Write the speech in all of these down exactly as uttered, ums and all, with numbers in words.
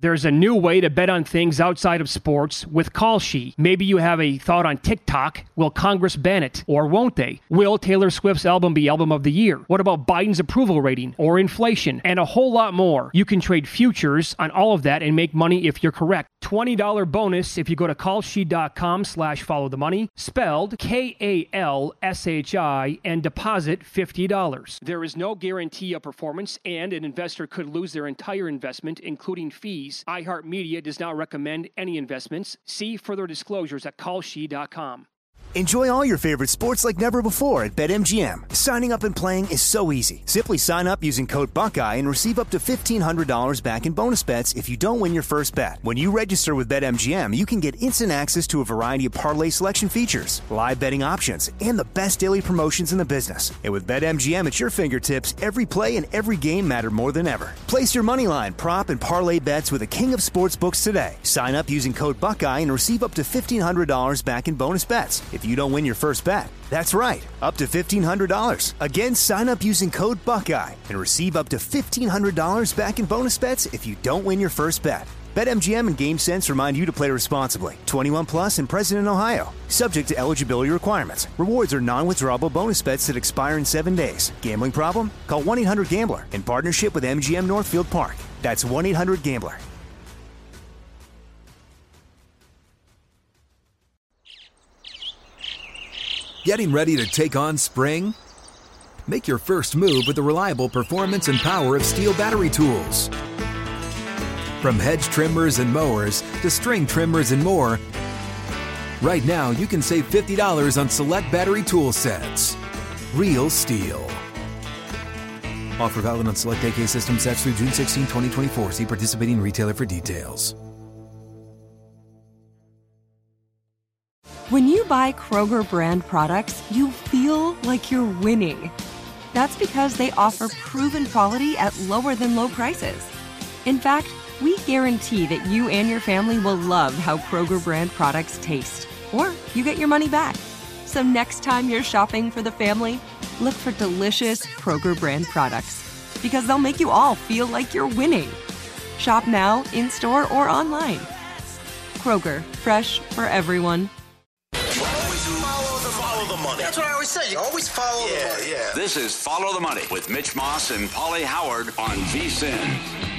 There's a new way to bet on things outside of sports with Kalshi. Maybe you have a thought on TikTok. Will Congress ban it? Or won't they? Will Taylor Swift's album be Album of the Year? What about Biden's approval rating? Or inflation? And a whole lot more. You can trade futures on all of that and make money if you're correct. twenty dollars bonus if you go to kalshi.com slash follow the money, spelled K A L S H I, and deposit fifty dollars. There is no guarantee of performance, and an investor could lose their entire investment, including fees. iHeartMedia does not recommend any investments. See further disclosures at kalshi dot com. Enjoy all your favorite sports like never before at BetMGM. Signing up and playing is so easy. Simply sign up using code Buckeye and receive up to fifteen hundred dollars back in bonus bets if you don't win your first bet. When you register with BetMGM, you can get instant access to a variety of parlay selection features, live betting options, and the best daily promotions in the business. And with BetMGM at your fingertips, every play and every game matter more than ever. Place your moneyline, prop, and parlay bets with the king of sportsbooks today. Sign up using code Buckeye and receive up to fifteen hundred dollars back in bonus bets if you don't win your first bet. That's right, up to fifteen hundred dollars. Again, sign up using code Buckeye and receive up to fifteen hundred dollars back in bonus bets if you don't win your first bet. BetMGM and GameSense remind you to play responsibly. twenty-one plus and present in Ohio. Subject to eligibility requirements. Rewards are non-withdrawable bonus bets that expire in seven days. Gambling problem? Call one eight hundred gambler in partnership with M G M Northfield Park. That's one eight hundred gambler. Getting ready to take on spring? Make your first move with the reliable performance and power of Steel battery tools. From hedge trimmers and mowers to string trimmers and more, right now you can save fifty dollars on select battery tool sets. Real Steel. Offer valid on select A K system sets through June sixteenth, twenty twenty-four. See participating retailer for details. When you buy Kroger brand products, you feel like you're winning. That's because they offer proven quality at lower than low prices. In fact, we guarantee that you and your family will love how Kroger brand products taste, or you get your money back. So next time you're shopping for the family, look for delicious Kroger brand products, because they'll make you all feel like you're winning. Shop now, in-store, or online. Kroger, fresh for everyone. That's what I always say. You always follow yeah, the money. Yeah. This is Follow the Money with Mitch Moss and Paulie Howard on V S I N.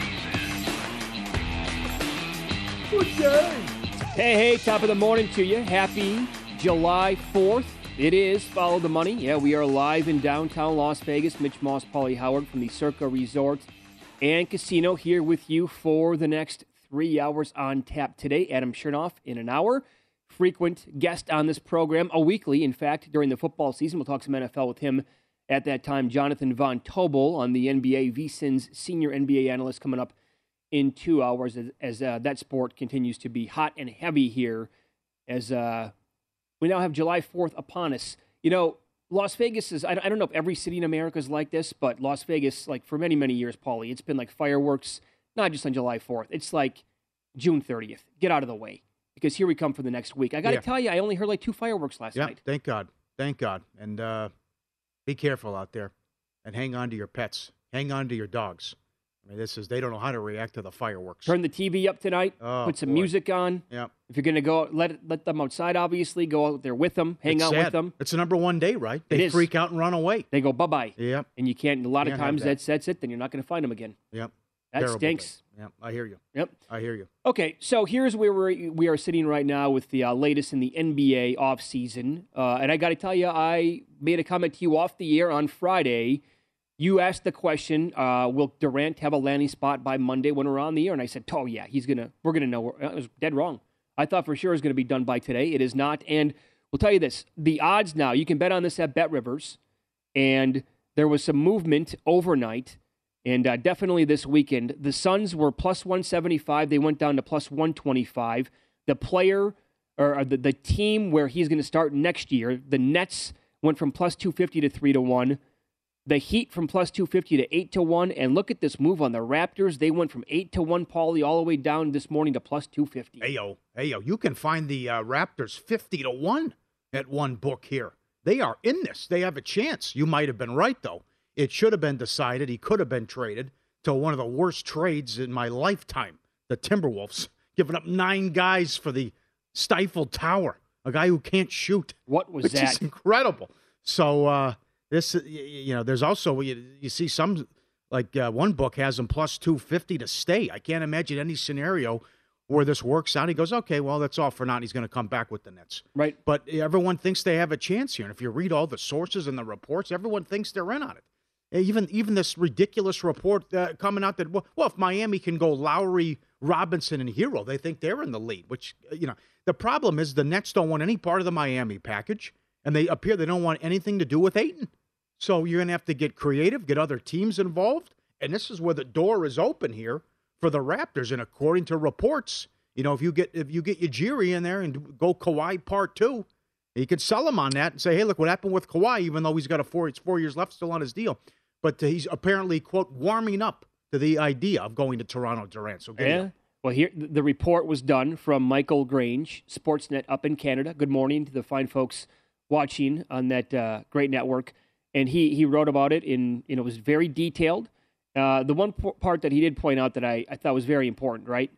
Good day. Hey, hey, top of the morning to you. Happy July fourth. It is Follow the Money. Yeah, we are live in downtown Las Vegas. Mitch Moss, Paulie Howard from the Circa Resort and Casino here with you for the next three hours on tap today. Adam Chernoff in an hour. Frequent guest on this program, a weekly, in fact, during the football season. We'll talk some N F L with him at that time. Jonathan Von Tobel on the N B A, V S I N's senior N B A analyst, coming up in two hours as, as uh, that sport continues to be hot and heavy here as uh, we now have July fourth upon us. You know, Las Vegas is, I don't, I don't know if every city in America is like this, but Las Vegas, like for many, many years, Paulie, it's been like fireworks, not just on July fourth. It's like June thirtieth. Get out of the way. Because here we come for the next week. I got to yeah. tell you, I only heard like two fireworks last yeah, night. Thank God. Thank God. And uh, be careful out there. And hang on to your pets. Hang on to your dogs. I mean, this is, they don't know how to react to the fireworks. Turn the T V up tonight. Oh, put some boy. music on. Yeah. If you're going to go, let let them outside, obviously. Go out there with them. Hang it's out sad. with them. It's the number one day, right? They it freak is. out and run away. They go bye-bye. Yep. And you can't, a lot Can't of times that. that's, that's it. Then you're not going to find them again. Yep. That Terrible stinks. Day. Yep. I hear you. Yep. I hear you. Okay, so here's where we're, we are sitting right now with the uh, latest in the N B A offseason. Uh, and I got to tell you, I made a comment to you off the air on Friday. You asked the question, uh, will Durant have a landing spot by Monday when we're on the air? And I said, oh, yeah, he's gonna. we're going to know. I was dead wrong. I thought for sure it was going to be done by today. It is not. And we'll tell you this. The odds now, you can bet on this at BetRivers. And there was some movement overnight. And uh, definitely this weekend, the Suns were plus one seventy-five. They went down to plus one twenty-five. The player, or the, the team where he's going to start next year, the Nets, went from plus two fifty to three to one. The Heat from plus two fifty to eight to one. And look at this move on the Raptors. They went from eight to one, Paulie, all the way down this morning to plus two fifty. Hey, yo. Hey, yo. You can find the uh, Raptors fifty to one at one book here. They are in this. They have a chance. You might have been right, though. It should have been decided. He could have been traded to one of the worst trades in my lifetime the Timberwolves, giving up nine guys for the Stifle Tower, a guy who can't shoot. What was which that? Is incredible. So uh, this, you know, there's also you, you see some like uh, one book has him plus two fifty to stay. I can't imagine any scenario where this works out. He goes, okay, well, that's all for now. He's going to come back with the Nets. Right. But everyone thinks they have a chance here. And if you read all the sources and the reports, everyone thinks they're in on it. Even even this ridiculous report uh, coming out that, well, well, if Miami can go Lowry, Robinson, and Hero, they think they're in the lead, which, you know, the problem is the Nets don't want any part of the Miami package, and they appear they don't want anything to do with Ayton. So you're going to have to get creative, get other teams involved, and this is where the door is open here for the Raptors. And according to reports, you know, if you get if you get Ujiri in there and go Kawhi part two, you could sell him on that and say, hey, look what happened with Kawhi, even though he's got a four, it's four years left still on his deal. But uh, he's apparently, quote, warming up to the idea of going to Toronto Durant. So get yeah. him. Well, here the report was done from Michael Grange, Sportsnet up in Canada. Good morning to the fine folks watching on that uh, great network. And he he wrote about it in, you know, it was very detailed. Uh, the one p- part that he did point out that I, I thought was very important, right?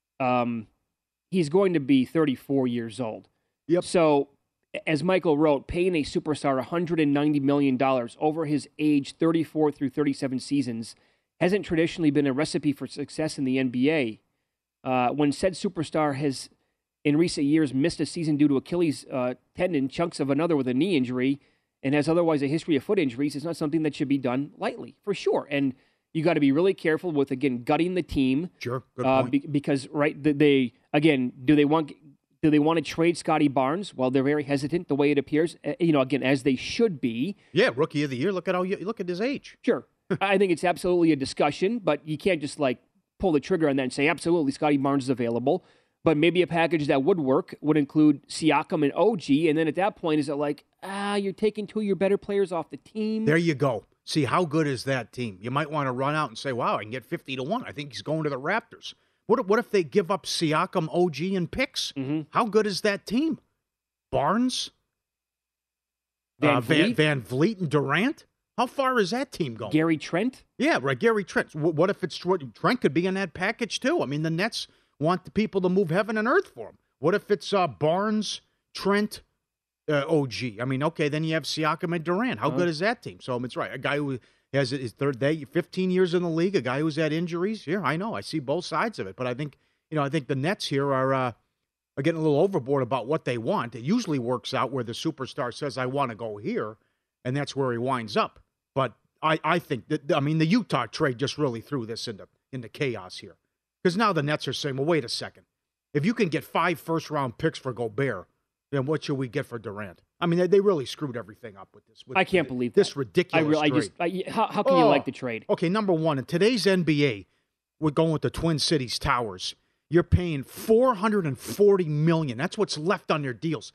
Um, he's going to be thirty-four years old. Yep. So, as Michael wrote, paying a superstar one hundred ninety million dollars over his age thirty-four through thirty-seven seasons hasn't traditionally been a recipe for success in the N B A. Uh, when said superstar has, in recent years, missed a season due to Achilles uh, tendon, chunks of another with a knee injury, and has otherwise a history of foot injuries, it's not something that should be done lightly, for sure. And you got to be really careful with, again, gutting the team. Sure, good uh, point. Be- because, right, they, again, do they want... Do they want to trade Scotty Barnes? Well, they're very hesitant, the way it appears. Uh, you know, again, as they should be. Yeah, rookie of the year. Look at how you look at his age. Sure, I think it's absolutely a discussion, but you can't just like pull the trigger on that and say absolutely Scotty Barnes is available. But maybe a package that would work would include Siakam and O G, and then at that point, is it like ah, you're taking two of your better players off the team? There you go. See, how good is that team? You might want to run out and say, "Wow, I can get fifty to one. I think he's going to the Raptors." What if, what if they give up Siakam, O G, and picks? Mm-hmm. How good is that team? Barnes? Van, uh, Van, Vliet? Van Vliet and Durant? How far is that team going? Gary Trent? Yeah, right, Gary Trent. What, what if it's Trent could be in that package too? I mean, the Nets want the people to move heaven and earth for him. What if it's uh, Barnes, Trent, uh, O G? I mean, okay, then you have Siakam and Durant. How uh-huh. good is that team? So it's right. A guy who has his third day, fifteen years in the league, a guy who's had injuries. Yeah, I know. I see both sides of it. But I think, you know, I think the Nets here are uh, are getting a little overboard about what they want. It usually works out where the superstar says, I want to go here, and that's where he winds up. But I, I think that, I mean, the Utah trade just really threw this into, into chaos here. Because now the Nets are saying, well, wait a second. If you can get five first-round picks for Gobert, then what should we get for Durant? I mean, they, they really screwed everything up with this. With I can't believe this that. ridiculous I really, trade. I just, I, how, how can oh, you like the trade? Okay, number one, in today's N B A, we're going with the Twin Cities Towers. You're paying four hundred forty million dollars. That's what's left on your deals.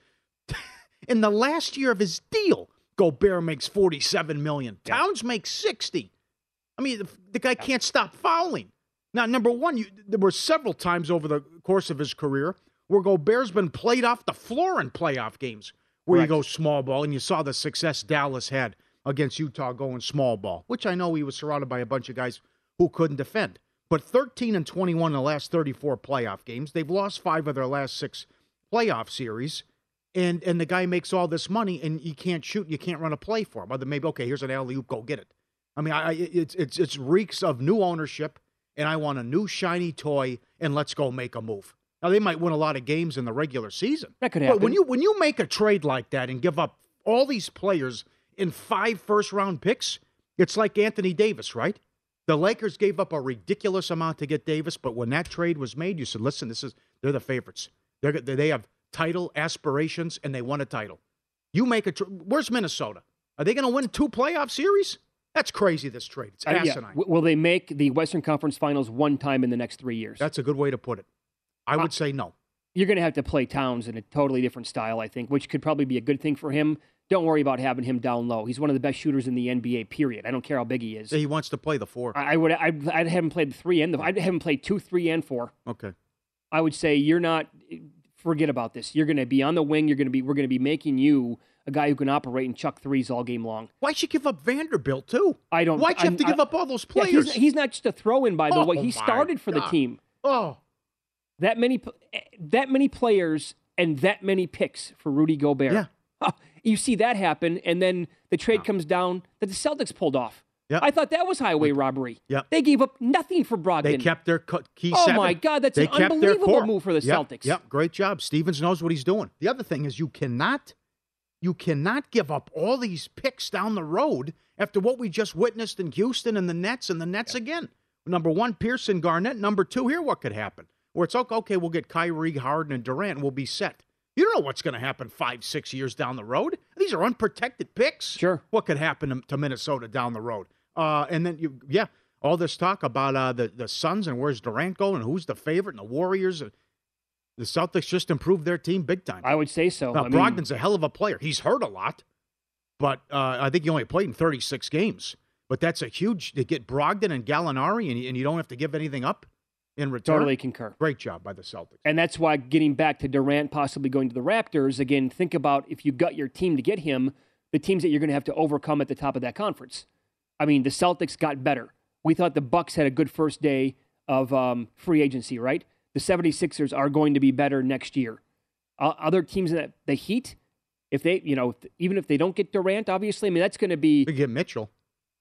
In the last year of his deal, Gobert makes forty-seven million dollars. Yeah. Towns makes sixty. I mean, the, the guy can't stop fouling. Now, number one, you, there were several times over the course of his career where Gobert's been played off the floor in playoff games where Correct. You go small ball, and you saw the success Dallas had against Utah going small ball, which I know he was surrounded by a bunch of guys who couldn't defend. But thirteen and twenty-one in the last thirty-four playoff games. They've lost five of their last six playoff series, and and the guy makes all this money, and you can't shoot, you can't run a play for him. Other maybe, okay, here's an alley-oop, go get it. I mean, I, it's it's it's reeks of new ownership, and I want a new shiny toy, and let's go make a move. Now, they might win a lot of games in the regular season. That could happen. But when you when you make a trade like that and give up all these players in five first-round picks, it's like Anthony Davis, right? The Lakers gave up a ridiculous amount to get Davis, but when that trade was made, you said, listen, this is they're the favorites. They're, they have title aspirations, and they won a title. You make a trade. Where's Minnesota? Are they going to win two playoff series? That's crazy, this trade. It's asinine. Uh, yeah. Will they make the Western Conference Finals one time in the next three years? That's a good way to put it. I would uh, say no. You're going to have to play Towns in a totally different style, I think, which could probably be a good thing for him. Don't worry about having him down low. He's one of the best shooters in the N B A, period. I don't care how big he is. He wants to play the four. I, I would. I'd, I'd have him play the three and the. I'd have him play two, three, and four. Okay. I would say you're not. Forget about this. You're going to be on the wing. You're going to be. We're going to be making you a guy who can operate and chuck threes all game long. Why'd you give up Vanderbilt too? I don't. Why'd you I'm, have to give I, up all those players? Yeah, he's, he's not just a throw-in, by the oh, way. He started for God. the team. Oh. that many that many players and that many picks for Rudy Gobert. Yeah. Oh, you see that happen, and then the trade No. comes down that the Celtics pulled off. Yeah. I thought that was highway robbery. Yeah. They gave up nothing for Brogdon. They kept their co- key Oh, seven. my God, that's they an kept their unbelievable core. move for the Yep, Celtics. Yep, great job. Stevens knows what he's doing. The other thing is you cannot, you cannot give up all these picks down the road after what we just witnessed in Houston and the Nets and the Nets yep. again. Number one, Pearson, Garnett. Number two, here what could happen. Where it's okay, okay, we'll get Kyrie, Harden, and Durant, and we'll be set. You don't know what's going to happen five, six years down the road. These are unprotected picks. Sure. What could happen to, to Minnesota down the road? Uh, and then, you, yeah, all this talk about uh, the, the Suns and where's Durant going and who's the favorite and the Warriors. The Celtics just improved their team big time. I would say so. Now, I mean, Brogdon's a hell of a player. He's hurt a lot, but uh, I think he only played in thirty-six games. But that's a huge to get Brogdon and Gallinari, and, and you don't have to give anything up in return. Totally concur. Great job by the Celtics. And that's why getting back to Durant possibly going to the Raptors, again, think about if you got your team to get him, the teams that you're going to have to overcome at the top of that conference. I mean, the Celtics got better. We thought the Bucks had a good first day of um, free agency, right? The 76ers are going to be better next year. Uh, other teams, that the Heat, if they, you know, even if they don't get Durant, obviously, I mean, that's going to be. We get Mitchell.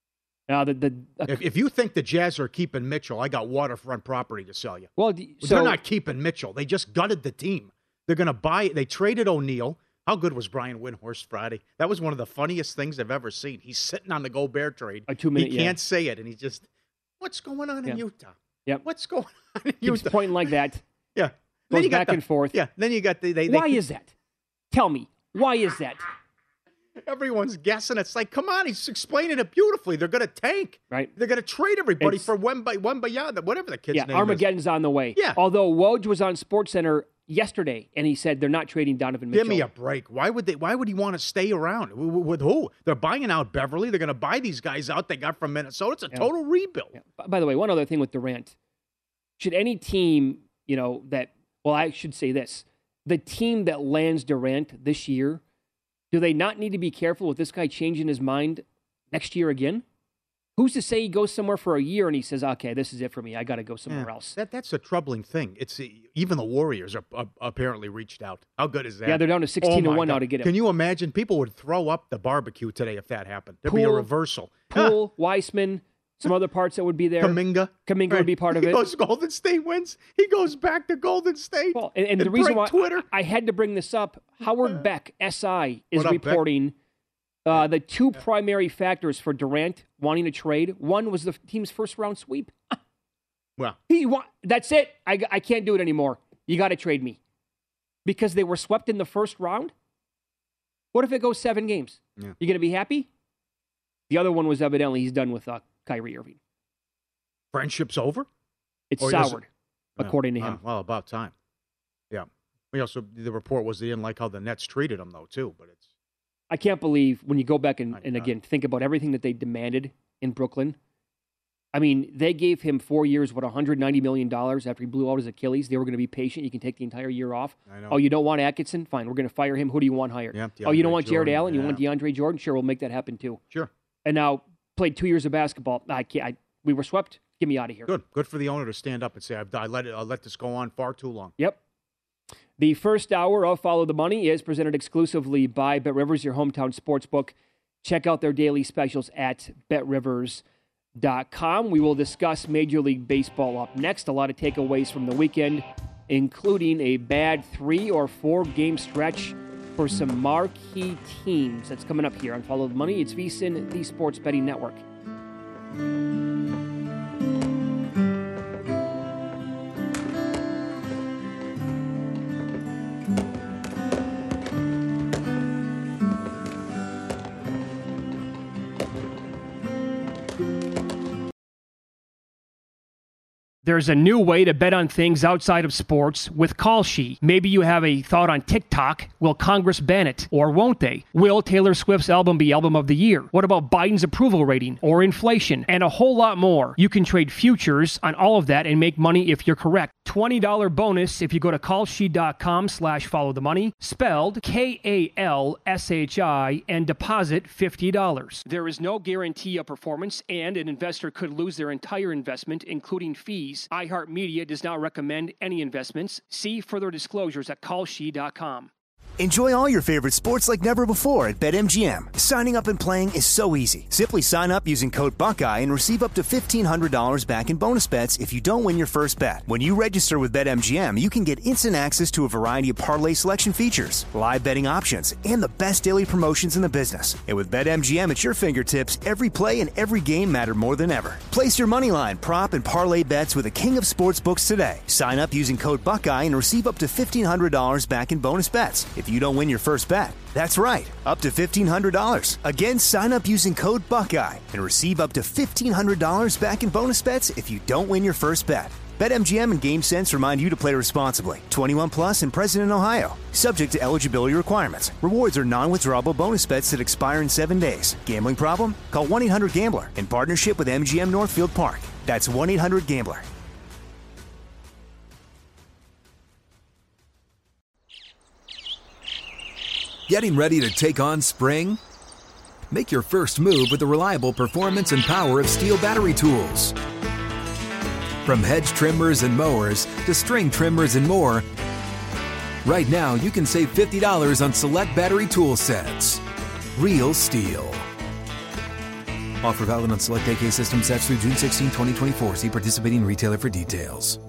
Uh, the, the, uh, if, if you think the Jazz are keeping Mitchell, I got waterfront property to sell you. Well, so, they're not keeping Mitchell. They just gutted the team. They're going to buy. They traded O'Neal. How good was Brian Windhorst Friday? That was one of the funniest things I've ever seen. He's sitting on the Gobert trade. A two minute. He can't yeah. say it, and he's just, what's going on yeah. in Utah? Yep. What's going on in Keeps Utah? pointing like that. Yeah. Goes you got back the, and forth. Yeah. Then you got the. They, Why they, is that? Tell me. Why is that? Everyone's guessing. It's like, come on, he's explaining it beautifully. They're going to tank. Right. They're going to trade everybody It's, for Wemby, Wembayana, whatever the kid's yeah, name Armageddon's is. on the way. Yeah. Although Woj was on SportsCenter yesterday, and he said they're not trading Donovan Mitchell. Give me a break. Why would they? Why would he want to stay around? With, with who? They're buying out Beverly. They're going to buy these guys out they got from Minnesota. It's a yeah. total rebuild. Yeah. By the way, one other thing with Durant. Should any team, you know, that, well, I should say this. The team that lands Durant this year, do they not need to be careful with this guy changing his mind next year again? Who's to say he goes somewhere for a year and he says, okay, this is it for me. I got to go somewhere Yeah, else. That That's a troubling thing. It's even the Warriors are, are apparently reached out. How good is that? Yeah, they're down to sixteen to oh one God. now to get him. Can you imagine? People would throw up the barbecue today if that happened. There'd Poole, be a reversal. Poole, Weissman, some other parts that would be there. Kaminga. Kaminga Right. would be part of he it. Goes, Golden State wins. He goes back to Golden State. Well, and, and and the reason why Twitter. I, I had to bring this up, Howard Beck, S I, is What up, reporting uh, the two primary factors for Durant wanting to trade. One was the team's first round sweep. Well, he wa- That's it. I, I can't do it anymore. You got to trade me. Because they were swept in the first round? What if it goes seven games? Yeah. You going to be happy? The other one was evidently he's done with uh, Kyrie Irving. friendship's over? It's Or does soured, it- according to Oh, him. well, about time. Yeah. We also, the report was they didn't like how the Nets treated him, though, too. But it's I can't believe when you go back and, My and God. again think about everything that they demanded in Brooklyn. I mean, they gave him four years, what, one hundred ninety million dollars after he blew out his Achilles. They were going to be patient. You can take the entire year off. I know. Oh, you don't want Atkinson? Fine, we're going to fire him. Who do you want hired? Yeah, oh, you don't DeAndre want Jared Jordan, Allen? You yeah. want DeAndre Jordan? Sure, we'll make that happen too. Sure. And now played two years of basketball. I can't. I, we were swept. Get me out of here. Good. Good for the owner to stand up and say, I've I let it. I let this go on far too long. Yep. The first hour of Follow the Money is presented exclusively by BetRivers, your hometown sportsbook. Check out their daily specials at bet rivers dot com. We will discuss Major League Baseball up next. A lot of takeaways from the weekend, including a bad three or four game stretch for some marquee teams. That's coming up here on Follow the Money. It's VSiN, the Sports Betting Network. There's a new way to bet on things outside of sports with Kalshi. Maybe you have a thought on TikTok. Will Congress ban it? Or won't they? Will Taylor Swift's album be Album of the Year? What about Biden's approval rating or inflation? And a whole lot more. You can trade futures on all of that and make money if you're correct. twenty dollars bonus if you go to kalshi.com slash follow the money, spelled K A L S H I, and deposit fifty dollars. There is no guarantee of performance, and an investor could lose their entire investment, including fees. securities. iHeartMedia does not recommend any investments. See further disclosures at call she dot com. Enjoy all your favorite sports like never before at BetMGM. Signing up and playing is so easy. Simply sign up using code Buckeye and receive up to fifteen hundred dollars back in bonus bets if you don't win your first bet. When you register with BetMGM, you can get instant access to a variety of parlay selection features, live betting options, and the best daily promotions in the business. And with BetMGM at your fingertips, every play and every game matter more than ever. Place your moneyline, prop, and parlay bets with the king of sportsbooks today. Sign up using code Buckeye and receive up to fifteen hundred dollars back in bonus bets if you don't win your first bet. That's right, up to fifteen hundred dollars. Again, sign up using code Buckeye and receive up to fifteen hundred dollars back in bonus bets if you don't win your first bet. BetMGM and GameSense remind you to play responsibly. twenty-one plus and present in Ohio. Subject to eligibility requirements. Rewards are non-withdrawable bonus bets that expire in seven days. Gambling problem? Call one eight hundred gambler in partnership with M G M Northfield Park. That's one eight hundred gambler. Getting ready to take on spring? Make your first move with the reliable performance and power of Steel battery tools. From hedge trimmers and mowers to string trimmers and more, right now you can save fifty dollars on select battery tool sets. Real Steel. Offer valid on select A K system sets through June sixteenth, twenty twenty-four. See participating retailer for details.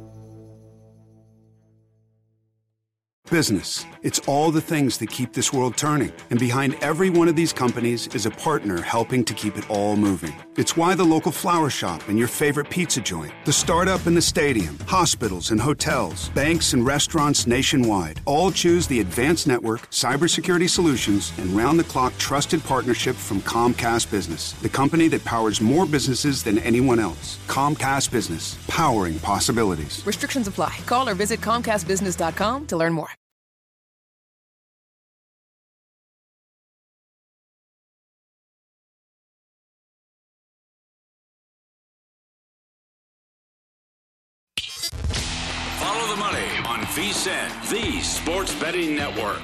Business. It's all the things that keep this world turning. And behind every one of these companies is a partner helping to keep it all moving. It's why the local flower shop and your favorite pizza joint, the startup and the stadium, hospitals and hotels, banks and restaurants nationwide all choose the Advanced Network, Cybersecurity Solutions, and round-the-clock trusted partnership from Comcast Business, the company that powers more businesses than anyone else. Comcast Business, powering possibilities. Restrictions apply. Call or visit comcast business dot com to learn more. Follow the money on V S I N, the Sports Betting Network.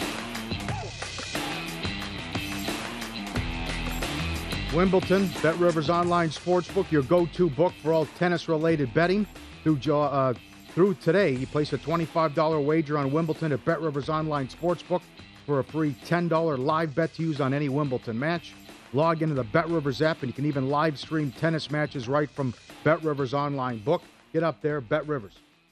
Wimbledon, Bet Rivers Online Sportsbook, your go-to book for all tennis-related betting. Through, uh, through today, you place a twenty-five dollars wager on Wimbledon at Bet Rivers Online Sportsbook for a free ten dollars live bet to use on any Wimbledon match. Log into the Bet Rivers app, and you can even live stream tennis matches right from Bet Rivers Online Book. Get up there, Bet Rivers.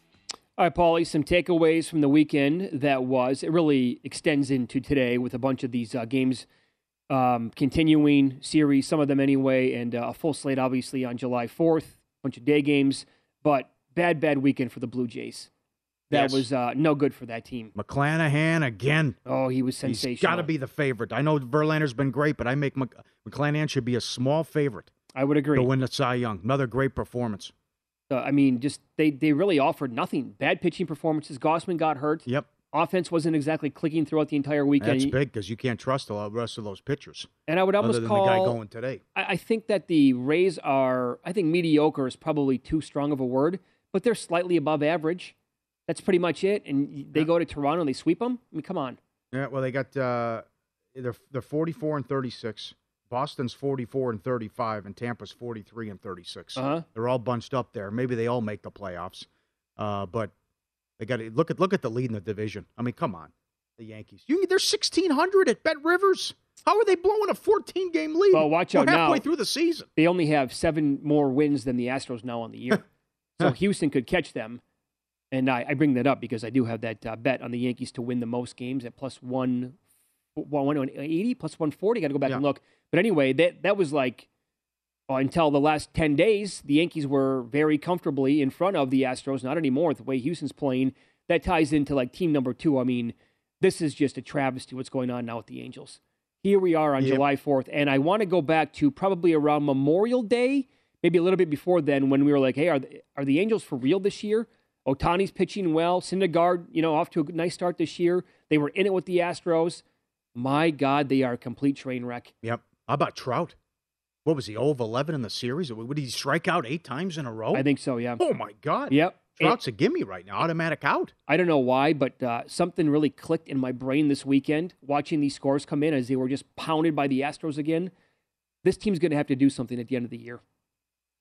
All right, Paulie, some takeaways from the weekend that was. It really extends into today with a bunch of these uh, games um, continuing series, some of them anyway, and uh, a full slate, obviously, on July fourth, a bunch of day games. But bad, bad weekend for the Blue Jays. That yes. was uh, no good for that team. McClanahan again. Oh, he was sensational. He's got to be the favorite. I know Verlander's been great, but I make Mc- McClanahan should be a small favorite. I would agree. To win the Cy Young. Another great performance. Uh, I mean, just they, they really offered nothing. Bad pitching performances. Gossman got hurt. Yep. Offense wasn't exactly clicking throughout the entire weekend. That's big because you can't trust the rest of those pitchers. And I would almost other than call the guy going today. I, I think that the Rays are. I think mediocre is probably too strong of a word, but they're slightly above average. That's pretty much it. And they yeah. go to Toronto and they sweep them. I mean, come on. Yeah. Well, they got uh, they're they're forty-four and thirty-six. Boston's forty-four and thirty-five, and Tampa's forty-three and thirty-six. Uh-huh. They're all bunched up there. Maybe they all make the playoffs, uh, but they got to look at look at the lead in the division. I mean, come on, the Yankees. You they're sixteen hundred at Bet Rivers. How are they blowing a fourteen game lead? Well, watch out We're halfway now. through the season. They only have seven more wins than the Astros now on the year, so Houston could catch them. And I, I bring that up because I do have that uh, bet on the Yankees to win the most games at plus one, one eighty, plus one forty. Got to go back yeah. and look. But anyway, that that was like uh, until the last ten days, the Yankees were very comfortably in front of the Astros. Not anymore. The way Houston's playing, that ties into like team number two. I mean, this is just a travesty what's going on now with the Angels. Here we are on yep. July fourth, and I want to go back to probably around Memorial Day, maybe a little bit before then, when we were like, hey, are the, are the Angels for real this year? Ohtani's pitching well. Syndergaard, you know, off to a nice start this year. They were in it with the Astros. My God, they are a complete train wreck. Yep. How about Trout? What was he, oh of eleven in the series? Would he strike out eight times in a row? I think so, yeah. Oh, my God. Yep. Trout's and, a gimme right now, automatic out. I don't know why, but uh, something really clicked in my brain this weekend, watching these scores come in as they were just pounded by the Astros again. This team's going to have to do something at the end of the year.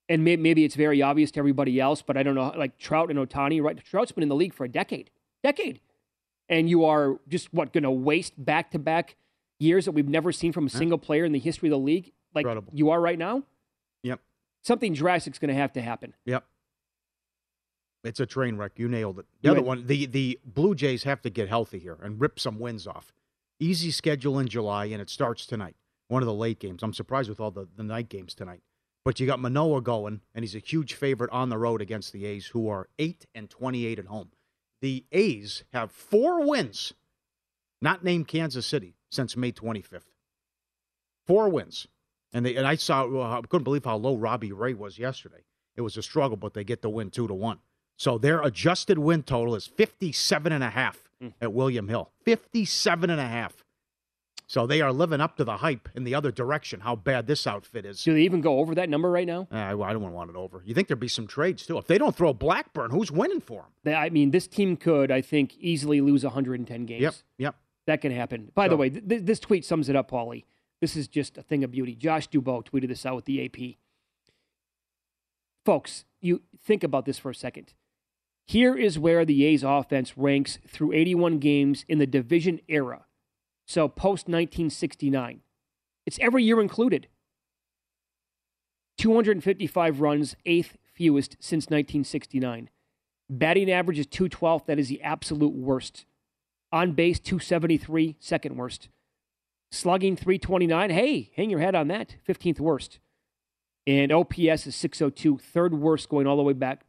And may, maybe it's very obvious to everybody else, but I don't know, like Trout and Ohtani, right? Trout's been in the league for a decade. Decade. And you are just, what, going to waste back-to-back years that we've never seen from a single player in the history of the league like Incredible. You are right now? Yep. Something drastic's going to have to happen. Yep. It's a train wreck. You nailed it. The you other had, one, the, the Blue Jays have to get healthy here and rip some wins off. Easy schedule in July, and it starts tonight. One of the late games. I'm surprised with all the, the night games tonight. But you got Manoah going, and he's a huge favorite on the road against the A's, who are eight and twenty-eight at home. The A's have four wins, not named Kansas City, since May twenty-fifth. Four wins. And they and I saw, well, I couldn't believe how low Robbie Ray was yesterday. It was a struggle, but they get the win two to one. So their adjusted win total is fifty-seven and a half mm. at William Hill. fifty-seven and a half. So they are living up to the hype in the other direction, how bad this outfit is. Do they even go over that number right now? Uh, I, I don't want it over. You think there'd be some trades, too? If they don't throw Blackburn, who's winning for them? They, I mean, this team could, I think, easily lose one hundred ten games. Yep, yep. That can happen. By so, the way, th- this tweet sums it up, Paulie. This is just a thing of beauty. Josh Dubois tweeted this out with the A P. Folks, you think about this for a second. Here is where the A's offense ranks through eighty-one games in the division era. So post nineteen sixty-nine. It's every year included. two hundred fifty-five runs, eighth fewest since nineteen sixty-nine. Batting average is two twelve. That is the absolute worst. On base, two seventy-three, second worst. Slugging, three twenty-nine. Hey, hang your head on that. fifteenth worst. And O P S is six oh two, third worst, going all the way back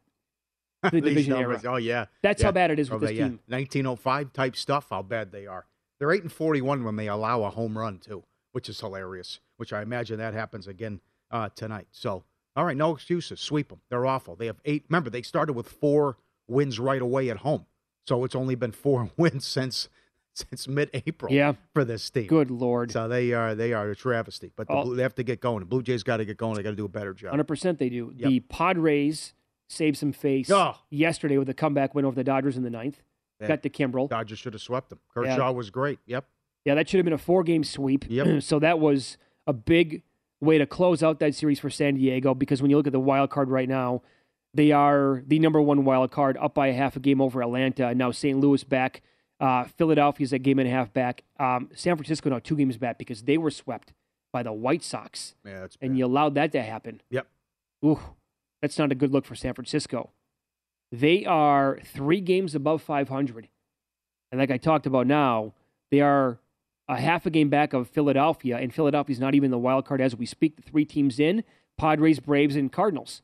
to the division era. Oh, yeah. That's yeah. how bad it is with oh, this they, team. Yeah. nineteen oh five type stuff, how bad they are. They're eight and forty-one when they allow a home run, too, which is hilarious, which I imagine that happens again uh, tonight. So, all right, no excuses. Sweep them. They're awful. They have eight. Remember, they started with four wins right away at home. So it's only been four wins since since mid-April yeah. for this team. Good Lord. So they are they are a travesty. But the oh. Blue, they have to get going. The Blue Jays got to get going. They got to do a better job. one hundred percent they do. Yep. The Padres saved some face oh. yesterday with a comeback win over the Dodgers in the ninth. Yeah. Got to Kimbrel. Dodgers should have swept them. Kershaw yeah. was great. Yep. Yeah, that should have been a four-game sweep. Yep. So that was a big way to close out that series for San Diego, because when you look at the wild card right now, they are the number one wild card, up by a half a game over Atlanta, and now Saint Louis back. Uh, Philadelphia's a game and a half back. Um, San Francisco now two games back because they were swept by the White Sox. Yeah, that's and bad. you allowed that to happen. Yep. Ooh, that's not a good look for San Francisco. They are three games above five hundred. And like I talked about now, they are a half a game back of Philadelphia, and Philadelphia's not even the wild card as we speak. The three teams in, Padres, Braves, and Cardinals.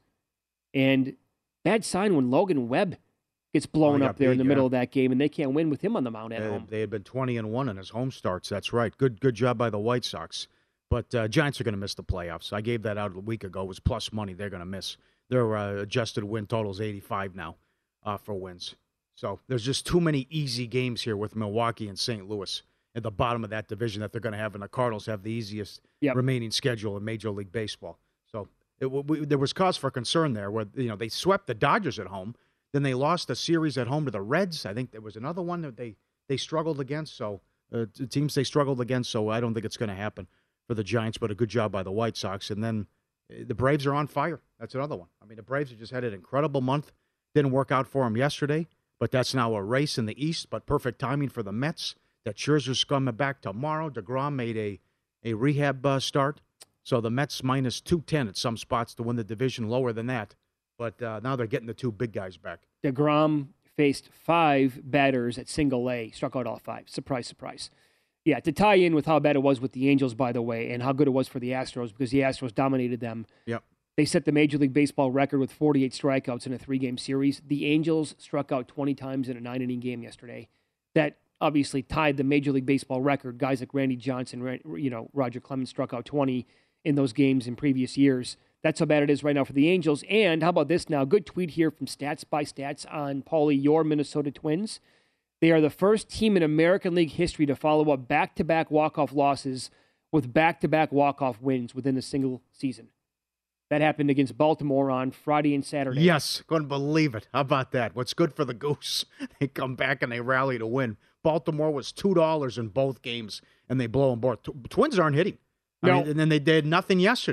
And bad sign when Logan Webb gets blown oh, up there big, in the yeah. middle of that game, and they can't win with him on the mound at they, home. They had been twenty and one in his home starts. That's right. Good good job by the White Sox. But uh, Giants are going to miss the playoffs. I gave that out a week ago. It was plus money. They're going to miss. Their uh, adjusted win total is eighty-five now uh, for wins. So there's just too many easy games here with Milwaukee and Saint Louis at the bottom of that division that they're going to have, and the Cardinals have the easiest yep. remaining schedule in Major League Baseball. So it, we, there was cause for concern there where, you know, they swept the Dodgers at home. Then they lost a series at home to the Reds. I think there was another one that they, they struggled against. So uh, teams they struggled against, so I don't think it's going to happen for the Giants, but a good job by the White Sox. And then uh, the Braves are on fire. That's another one. I mean, the Braves have just had an incredible month. Didn't work out for them yesterday, but that's now a race in the East, but perfect timing for the Mets. That Scherzer's coming back tomorrow. DeGrom made a, a rehab uh, start. So the Mets minus two ten at some spots to win the division, lower than that. But uh, now they're getting the two big guys back. DeGrom faced five batters at single A, struck out all five. Surprise, surprise. Yeah, to tie in with how bad it was with the Angels, by the way, and how good it was for the Astros, because the Astros dominated them. Yep. They set the Major League Baseball record with forty-eight strikeouts in a three-game series. The Angels struck out twenty times in a nine-inning game yesterday. That obviously tied the Major League Baseball record. Guys like Randy Johnson, you know, Roger Clemens struck out twenty in those games in previous years. That's how bad it is right now for the Angels. And how about this now? Good tweet here from Stats by Stats on Paulie, your Minnesota Twins. They are the first team in American League history to follow up back-to-back walk-off losses with back-to-back walk-off wins within a single season. That happened against Baltimore on Friday and Saturday. Yes, couldn't believe it. How about that? What's good for the Goose? They come back and they rally to win. Baltimore was two dollars in both games, and they blow them both. Twins aren't hitting. I no. mean, and then they did nothing yesterday.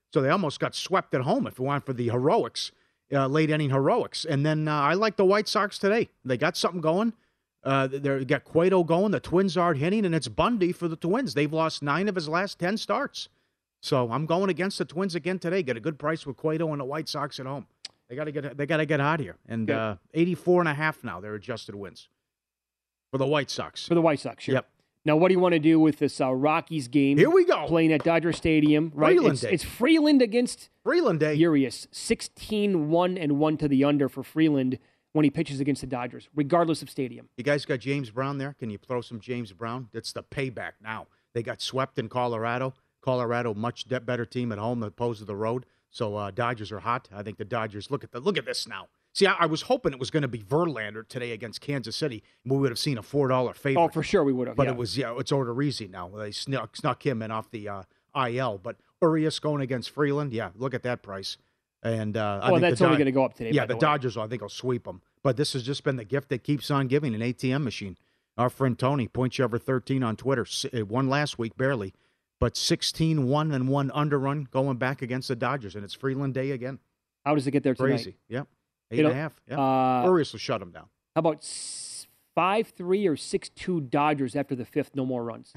So they almost got swept at home if you want for the heroics, uh, late inning heroics. And then uh, I like the White Sox today. They got something going. Uh, they got Cueto going. The Twins aren't hitting, and it's Bundy for the Twins. They've lost nine of his last ten starts. So I'm going against the Twins again today. Get a good price with Cueto and the White Sox at home. They got to get they got to get out of here. And yeah. uh, eighty-four and a half now, their adjusted wins for the White Sox. For the White Sox, sure. Yep. Now, what do you want to do with this uh, Rockies game? Here we go. Playing at Dodger Stadium, right? Freeland it's, Day. it's Freeland against Freeland Day. Urias. sixteen one and one to the under for Freeland when he pitches against the Dodgers, regardless of stadium. You guys got James Brown there? Can you throw some James Brown? It's the payback now. They got swept in Colorado. Colorado, much de- better team at home opposed to the road. So uh, Dodgers are hot. I think the Dodgers, look at the look at this now. See, I, I was hoping it was going to be Verlander today against Kansas City. We would have seen a four dollar favorite. Oh, for sure we would have. But yeah. it was, yeah, it's Odorizzi now. They snuck, snuck him in off the uh, I L. But Urias going against Freeland, yeah, look at that price. And uh, I well, think that's the only Dod- going to go up today. Yeah, by the, the Dodgers, I think, will sweep them. But this has just been the gift that keeps on giving, an A T M machine. Our friend Tony, Point Ever thirteen on Twitter, won last week, barely. But sixteen one and one underrun going back against the Dodgers, and it's Freeland Day again. How does it get there tonight? Crazy. Yep. Eight You know, and a half. Yep. uh, Urias will shut him down. How about five three or six two Dodgers after the fifth, no more runs?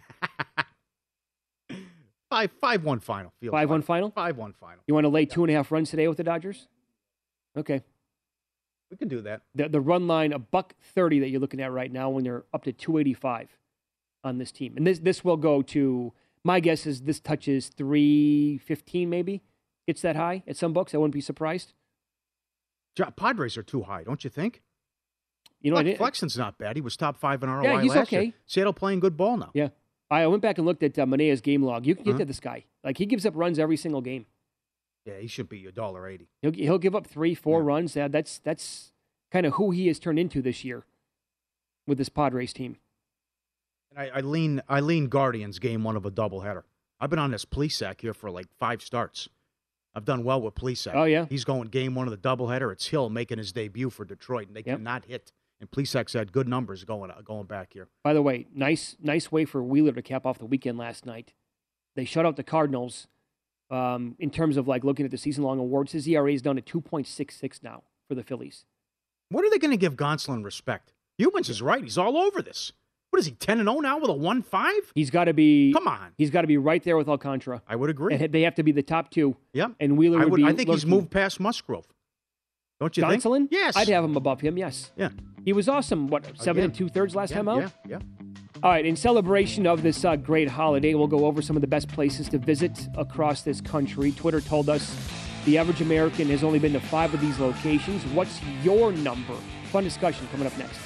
Five five one final. Field five one final. final? Five one final. You want to lay two and a half runs today with the Dodgers? Okay. We can do that. The the run line, a buck thirty that you're looking at right now when they're up to two eighty-five on this team. And this this will go to, my guess is this touches three fifteen maybe. It's that high at some books. I wouldn't be surprised. Padres are too high, don't you think? You know, Flex, I didn't, Flexen's not bad. He was top five in R O I Yeah, he's last okay. year. Seattle playing good ball now. Yeah. I went back and looked at uh, Manea's game log. You can get Uh-huh. to this guy. Like, he gives up runs every single game. Yeah, he should be a dollar eighty. He'll he'll give up three, four Yeah. runs. Yeah, that's that's kind of who he has turned into this year with this Padres team. And I, I lean I lean Guardians game one of a doubleheader. I've been on this Plesac here for like five starts. I've done well with Plesac. Oh, yeah? He's going game one of the doubleheader. It's Hill making his debut for Detroit, and they Yep. cannot hit. And Plesac's had good numbers going going back here. By the way, nice nice way for Wheeler to cap off the weekend last night. They shut out the Cardinals. Um, in terms of like looking at the season-long awards, his E R A is down to two point six six now for the Phillies. What are they going to give Gonsolin respect? Humans is right. He's all over this. What is he, ten and oh now with a one five? He's got to be. Come on. He's got to be right there with Alcantara. I would agree. And they have to be the top two. Yep. And Wheeler I, would, would, be. I think he's looking- moved past Musgrove. Don't you think? Gonsolin? Yes. I'd have him above him. Yes. Yeah. He was awesome. What seven Again. and two thirds last yeah, time out? Yeah, yeah. All right, in celebration of this uh, great holiday, we'll go over some of the best places to visit across this country. Twitter told us the average American has only been to five of these locations. What's your number? Fun discussion coming up next.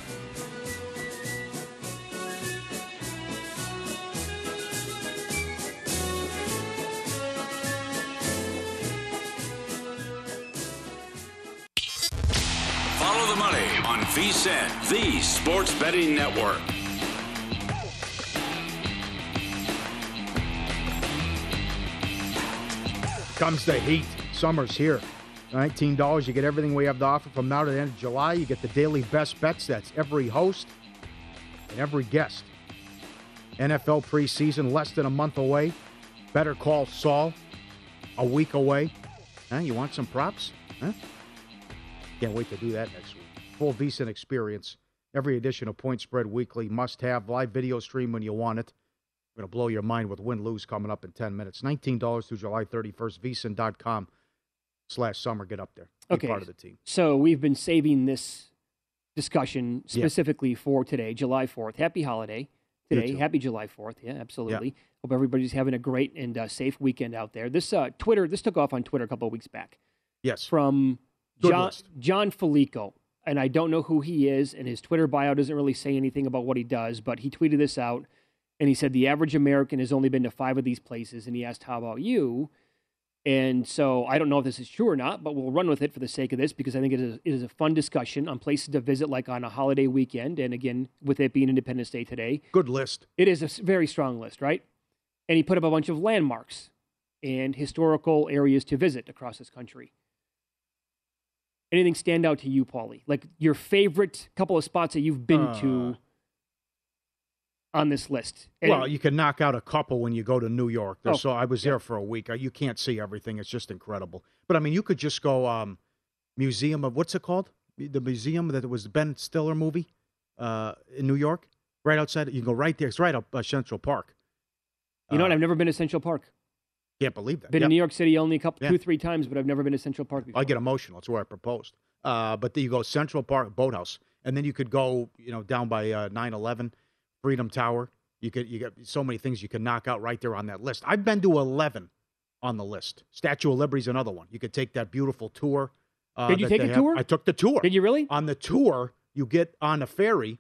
Follow the money on V S I N, the sports betting network. Comes the heat. Summer's here. nineteen dollars. You get everything we have to offer from now to the end of July. You get the daily best bets. That's every host and every guest. N F L preseason less than a month away. Better Call Saul a week away. Huh? You want some props? Huh? Can't wait to do that next week. Full V S I N experience. Every edition of Point Spread Weekly must have live video stream when you want it. We're going to blow your mind with win-lose coming up in ten minutes. nineteen dollars through July thirty-first. V S I N dot com slash summer. Get up there. Be Okay. part of the team. So we've been saving this discussion Yeah. specifically for today, July fourth. Happy holiday You today. too. Happy July fourth. Yeah, absolutely. Hope everybody's having a great and uh, safe weekend out there. This uh, Twitter, this took off on Twitter a couple of weeks back Yes. from Good John, list. John Felico. And I don't know who he is, and his Twitter bio doesn't really say anything about what he does, but he tweeted this out, and he said the average American has only been to five of these places, and he asked, how about you? And so I don't know if this is true or not, but we'll run with it for the sake of this because I think it is, it is a fun discussion on places to visit like on a holiday weekend. And again, with it being Independence Day today, Good list. it is a s- very strong list, right? And he put up a bunch of landmarks and historical areas to visit across this country. Anything stand out to you, Paulie? Like your favorite couple of spots that you've been Uh, to? on this list. And well, you can knock out a couple when you go to New York. Oh, so I was yeah. there for a week. You can't see everything. It's just incredible. But, I mean, you could just go um, Museum of, what's it called? The museum that was the Ben Stiller movie uh, in New York, right outside. You can go right there. It's right up uh, Central Park. You know uh, what? I've never been to Central Park. Can't believe that. Been Yep. in New York City only a couple, Yeah. two, three times, but I've never been to Central Park before. I get emotional. That's where I proposed. Uh, but then you go Central Park, Boathouse, and then you could go, you know, down by uh, nine eleven, Freedom Tower. You could you got so many things you can knock out right there on that list. I've been to eleven on the list. Statue of Liberty's another one. You could take that beautiful tour. Uh, Did you that take they a have. tour? I took the tour. Did you really? On the tour, you get on a ferry,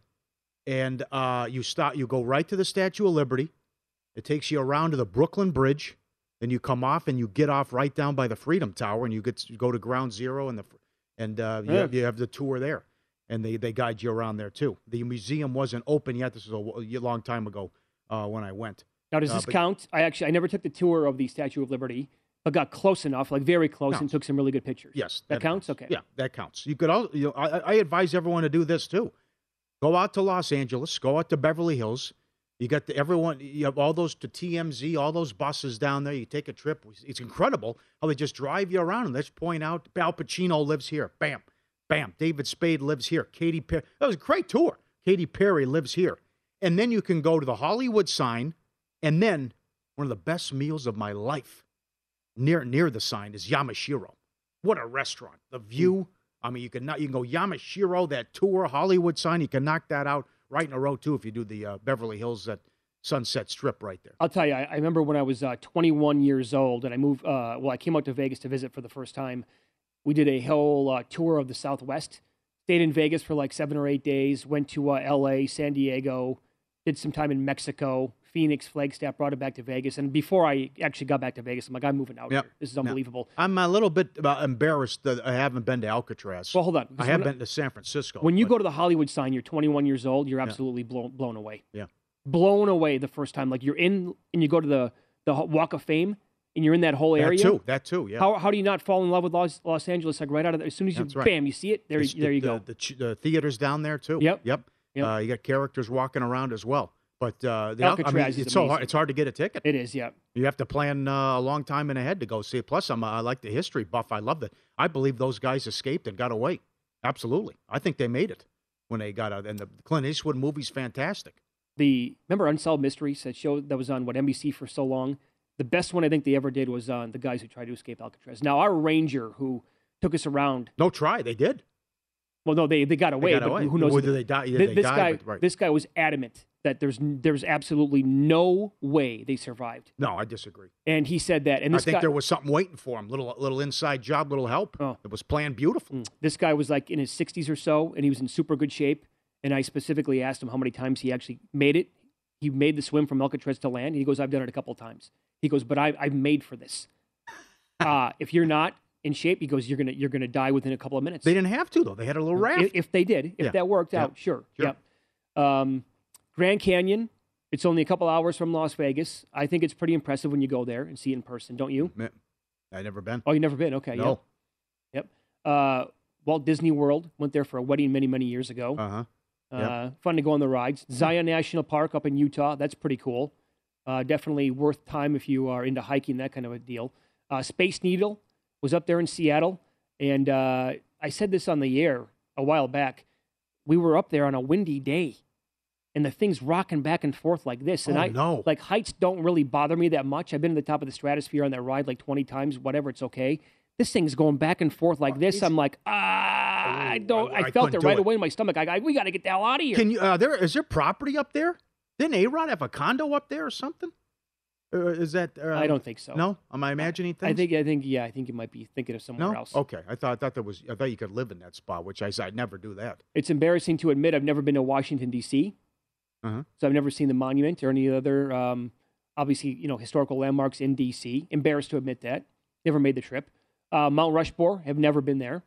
and uh, you stop. You go right to the Statue of Liberty. It takes you around to the Brooklyn Bridge. Then you come off and you get off right down by the Freedom Tower, and you get you go to Ground Zero, and the and uh, you, Yeah. have, you have the tour there, and they, they guide you around there too. The museum wasn't open yet. This was a, a long time ago uh, when I went. Now, does Uh, this but- count? I actually I never took the tour of the Statue of Liberty, but got close enough, like very close, No. and took some really good pictures. Yes, that, counts. Okay. Yeah, that counts. You could all. You know, I, I advise everyone to do this too. Go out to Los Angeles. Go out to Beverly Hills. You got the, everyone. You have all those to T M Z, all those buses down there. You take a trip. It's incredible how they just drive you around. And let's point out, Al Pacino lives here. Bam, bam. David Spade lives here. Katy Perry. That was a great tour. Katy Perry lives here. And then you can go to the Hollywood sign, and then one of the best meals of my life near near the sign is Yamashiro. What a restaurant! The view. I mean, you can not, you can go Yamashiro, that tour, Hollywood sign. You can knock that out right in a row too if you do the uh, Beverly Hills at Sunset Strip right there. I'll tell you, I, I remember when I was uh, twenty-one years old, and I moved. Uh, well, I came out to Vegas to visit for the first time. We did a whole uh, tour of the Southwest. Stayed in Vegas for like seven or eight days. Went to uh, L A, San Diego. Did some time in Mexico, Phoenix, Flagstaff. Brought it back to Vegas. And before I actually got back to Vegas, I'm like, I'm moving out Yep. here. This is unbelievable. I'm a little bit uh, embarrassed that I haven't been to Alcatraz. Well, hold on. I have When- been to San Francisco. When you but- go to the Hollywood sign, you're twenty-one years old. You're absolutely blown blown away. Yeah. Blown away the first time. Like you're in, and you go to the the Walk of Fame, and you're in that whole area. That too. That too. Yeah. How how do you not fall in love with Los, Los Angeles like right out of there? As soon as you That's right. bam, you see it. There, It's there you the, go. The, the, ch- the theaters down there too. Yep. Yep. Yep. Uh, you got characters walking around as well. But uh, the Al- I Alcatraz mean, is it's so hard. amazing. It's hard to get a ticket. It is, yeah. You have to plan uh, a long time in ahead to go see it. Plus, I'm, I like the history buff. I love that. I believe those guys escaped and got away. Absolutely. I think they made it when they got out. And the Clint Eastwood movie's fantastic. The remember Unsolved Mysteries, that show that was on what N B C for so long. The best one I think they ever did was on the guys who tried to escape Alcatraz. Now our ranger who took us around. No try. They did. Well, no, they they got away. They got but away. Who knows? Whether if- they die- Thi- they this died, guy, but- right. this guy was adamant that there's there's absolutely no way they survived. No, I disagree. And he said that. And I this think guy, there was something waiting for him. Little little inside job, little help. Oh. It was planned beautiful. Mm. This guy was like in his sixties or so, and he was in super good shape. And I specifically asked him how many times he actually made it. He made the swim from Alcatraz to land. He goes, I've done it a couple of times. He goes, but I, I've made for this. uh, if you're not in shape, he goes, you're gonna you're gonna die within a couple of minutes. They didn't have to though. They had a little raft. If, if they did, if Yeah. that worked Yeah. out, sure. Sure. Yep. Um, Grand Canyon. It's only a couple hours from Las Vegas. I think it's pretty impressive when you go there and see it in person, don't you? I've never been. Oh, you've never been? Okay. No. Yep. Yep. Uh, Walt Disney World. Went there for a wedding many, many years ago. Uh-huh. Uh, fun to go on the rides. Zion National Park up in Utah. That's pretty cool. Uh, definitely worth time if you are into hiking, that kind of a deal. Uh, Space Needle was up there in Seattle. And uh, I said this on the air a while back. We were up there on a windy day. And the thing's rocking back and forth like this. And Oh, I no. like heights don't really bother me that much. I've been to the top of the stratosphere on that ride like twenty times, whatever, it's okay. This thing's going back and forth like this. I'm like, ah, I don't. I- I, I felt couldn't it do right it. away in my stomach. I, I we got to get the hell out of here. Can you? Uh, there is there property up there? Didn't A-Rod have a condo up there or something? Or is that? Uh, I don't think so. No, am I imagining things? I think. I think. Yeah, I think you might be thinking of somewhere no. else. Okay, I thought I thought there was. I thought you could live in that spot, which I said I'd never do that. It's embarrassing to admit I've never been to Washington D C, Uh-huh. so I've never seen the monument or any other, um, obviously, you know, historical landmarks in D C. Embarrassed to admit that. Never made the trip. Uh, Mount Rushmore. Have never been there.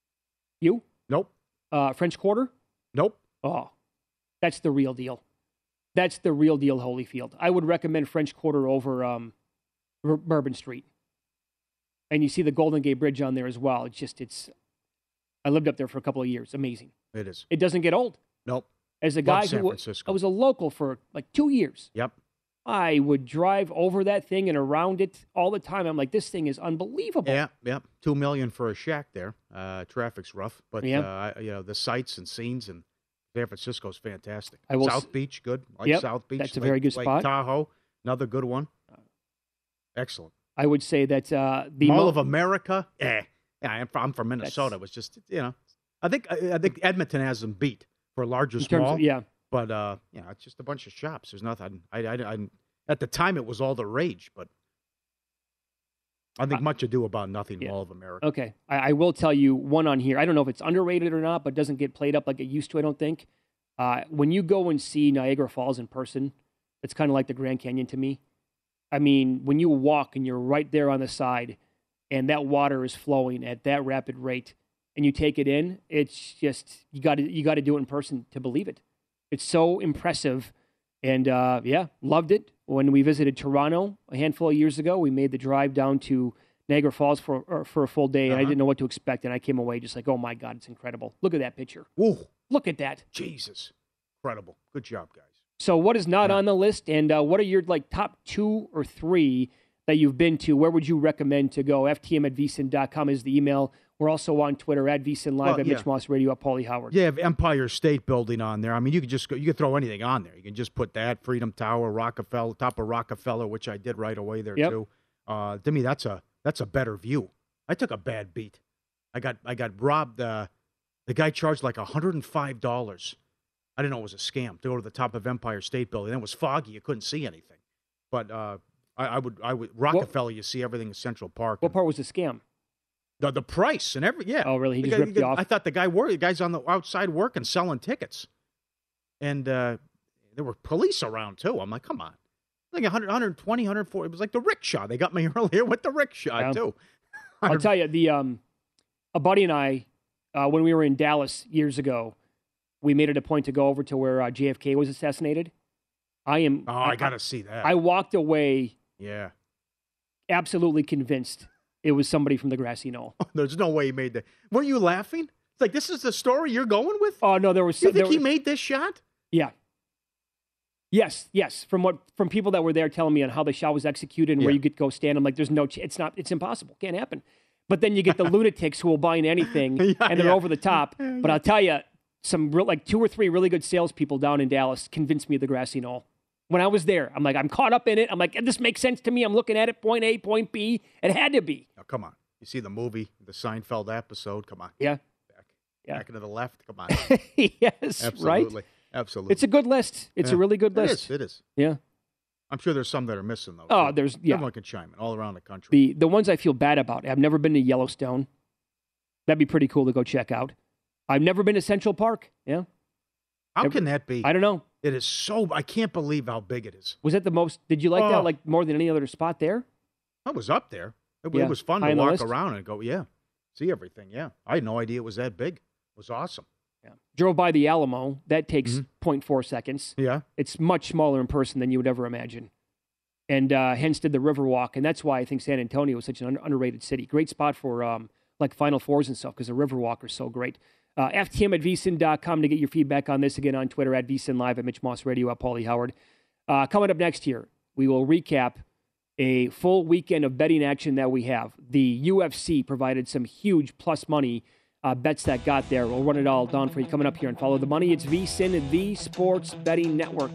You? Nope. Uh, French Quarter. Nope. Oh, that's the real deal. That's the real deal, Holyfield. I would recommend French Quarter over um, Bur- Bourbon Street. And you see the Golden Gate Bridge on there as well. It's just, it's, I lived up there for a couple of years. Amazing. It is. It doesn't get old. Nope. As a guy San who Francisco. I was a local for like two years. Yep. I would drive over that thing and around it all the time. I'm like, this thing is unbelievable. Yeah, yeah. Two million for a shack there. Uh, traffic's rough, but Yeah. uh, I- you know the sights and scenes in San Francisco's fantastic. I will South s- Beach, good. Like Yep, South Beach. that's a Lake- very good Lake spot. Tahoe, another good one. Excellent. I would say that uh, the Mall mo- of America. Eh. Yeah, I'm from, I'm from Minnesota. It was just you know, I think I, I think Edmonton has them beat for largest in terms mall. of, yeah. But uh, you know, it's just a bunch of shops. There's nothing. I, I, I, at the time, it was all the rage, but I think much ado about nothing. yeah. Mall of America. Okay. I, I will tell you one on here. I don't know if it's underrated or not, but doesn't get played up like it used to, I don't think. Uh, when you go and see Niagara Falls in person, it's kind of like the Grand Canyon to me. I mean, when you walk and you're right there on the side and that water is flowing at that rapid rate and you take it in, it's just, you got to you got to do it in person to believe it. It's so impressive. And uh, yeah, loved it. When we visited Toronto a handful of years ago, we made the drive down to Niagara Falls for or for a full day, and Uh-huh. I didn't know what to expect, and I came away just like, oh my God, it's incredible. Look at that picture. Ooh, Look at that. Jesus, incredible. Good job, guys. So what is not Yeah. on the list, and uh, what are your like top two or three that you've been to? Where would you recommend to go? F T M at V S I N dot com is the email. We're also on Twitter at V S I N Live, Well, at yeah. Mitch Moss Radio, at Paulie Howard. You have Empire State Building on there. I mean, you could just go, you could throw anything on there. You can just put that Freedom Tower, Rockefeller, top of Rockefeller, which I did right away there Yep. too. Uh, to me, that's a that's a better view. I took a bad beat. I got I got robbed. Uh, the guy charged like one hundred five dollars. I didn't know it was a scam to go to the top of Empire State Building. It was foggy; you couldn't see anything. But uh, I, I would I would Rockefeller. You see everything in Central Park. What part was the scam? The, the price and every yeah. Oh, really? He The just guy- ripped the you guy- off? I thought the guy worked. The guy's on the outside working, selling tickets, and uh, there were police around too. I'm like, come on, like one hundred, one hundred twenty, one hundred forty. It was like the rickshaw. They got me earlier with the rickshaw Yeah. too. I'll tell you, the um, a buddy and I, uh, when we were in Dallas years ago, we made it a point to go over to where uh, J F K was assassinated. I am. Oh, I, gotta see that. I walked away yeah, absolutely convinced it was somebody from the grassy knoll. there's no way he made that. Were you laughing? It's like this is the story you're going with. Oh no, there was. You there think he were- made this shot? Yeah. Yes, yes. From what from people that were there telling me on how the shot was executed and where Yeah. you could go stand, I'm like, there's no. Ch- it's not. It's impossible. Can't happen. But then you get the lunatics who will buy in anything Yeah, and they're yeah. over the top. But I'll tell you, some real, like two or three really good salespeople down in Dallas convinced me of the grassy knoll. When I was there, I'm like, I'm caught up in it. I'm like, this makes sense to me. I'm looking at it, point A, point B. It had to be. Oh, come on. You see the movie, the Seinfeld episode? Come on. Yeah. Back, Yeah. back into the left. Come on. Yes, Absolutely. right? Absolutely. It's a good list. It's Yeah. a really good It list. is. It is. Yeah. I'm sure there's some that are missing though. Oh, too. there's- yeah. Everyone can chime in all around the country. The the ones I feel bad about. I've never been to Yellowstone. That'd be pretty cool to go check out. I've never been to Central Park. Yeah. How Never- can that be? I don't know. It is so. I can't believe how big it is. Was that the most? Did you like Oh. that like more than any other spot there? I was up there. It, Yeah. it was fun High to on the walk list? around and go. Yeah, see everything. Yeah, I had no idea it was that big. It was awesome. Yeah. Drove by the Alamo. That takes Mhm. zero point four seconds. Yeah. It's much smaller in person than you would ever imagine. And uh, hence did the Riverwalk, and that's why I think San Antonio is such an un- underrated city. Great spot for um, like Final Fours and stuff because the Riverwalk is so great. Uh, F T M at V S I N dot com to get your feedback on this. Again, on Twitter at V S I N Live, at Mitch Moss Radio, at Paulie Howard. Uh, coming up next year, we will recap a full weekend of betting action that we have. The U F C provided some huge plus money uh, bets that got there. We'll run it all down for you coming up here and Follow the Money. It's V S I N, the Sports Betting Network.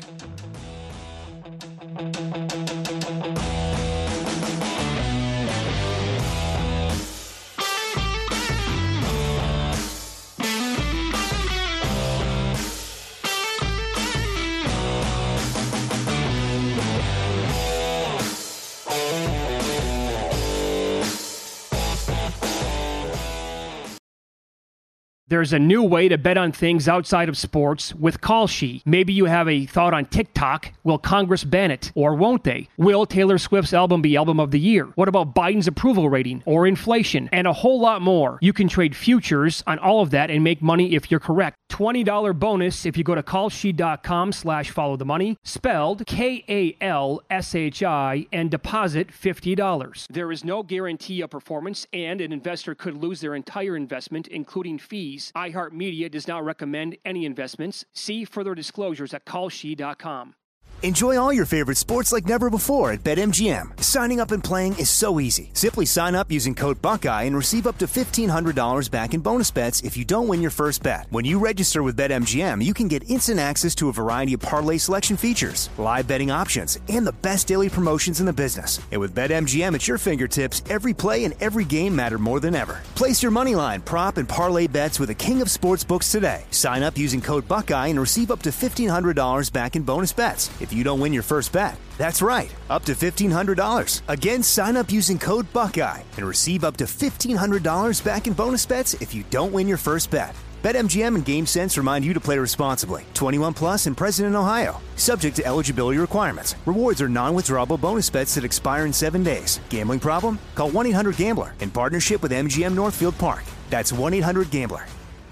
There's a new way to bet on things outside of sports with Kalshi. Maybe you have a thought on TikTok. Will Congress ban it? Or won't they? Will Taylor Swift's album be Album of the Year? What about Biden's approval rating? Or inflation? And a whole lot more. You can trade futures on all of that and make money if you're correct. twenty dollars bonus if you go to kalshi.com slash follow the money, spelled K A L S H I, and deposit fifty dollars. There is no guarantee of performance, and an investor could lose their entire investment, including fees. securities. iHeartMedia does not recommend any investments. See further disclosures at call she dot com. Enjoy all your favorite sports like never before at BetMGM. Signing up and playing is so easy. Simply sign up using code Buckeye and receive up to fifteen hundred dollars back in bonus bets if you don't win your first bet. When you register with BetMGM, you can get instant access to a variety of parlay selection features, live betting options, and the best daily promotions in the business. And with BetMGM at your fingertips, every play and every game matter more than ever. Place your moneyline, prop, and parlay bets with the king of sportsbooks today. Sign up using code Buckeye and receive up to fifteen hundred dollars back in bonus bets if you don't win your first bet. That's right, up to fifteen hundred dollars. Again, sign up using code Buckeye and receive up to fifteen hundred dollars back in bonus bets if you don't win your first bet. BetMGM and GameSense remind you to play responsibly. twenty-one plus and present in Ohio. Subject to eligibility requirements. Rewards are non-withdrawable bonus bets that expire in seven days. Gambling problem? Call one eight hundred gambler in partnership with M G M Northfield Park. That's one eight hundred gambler.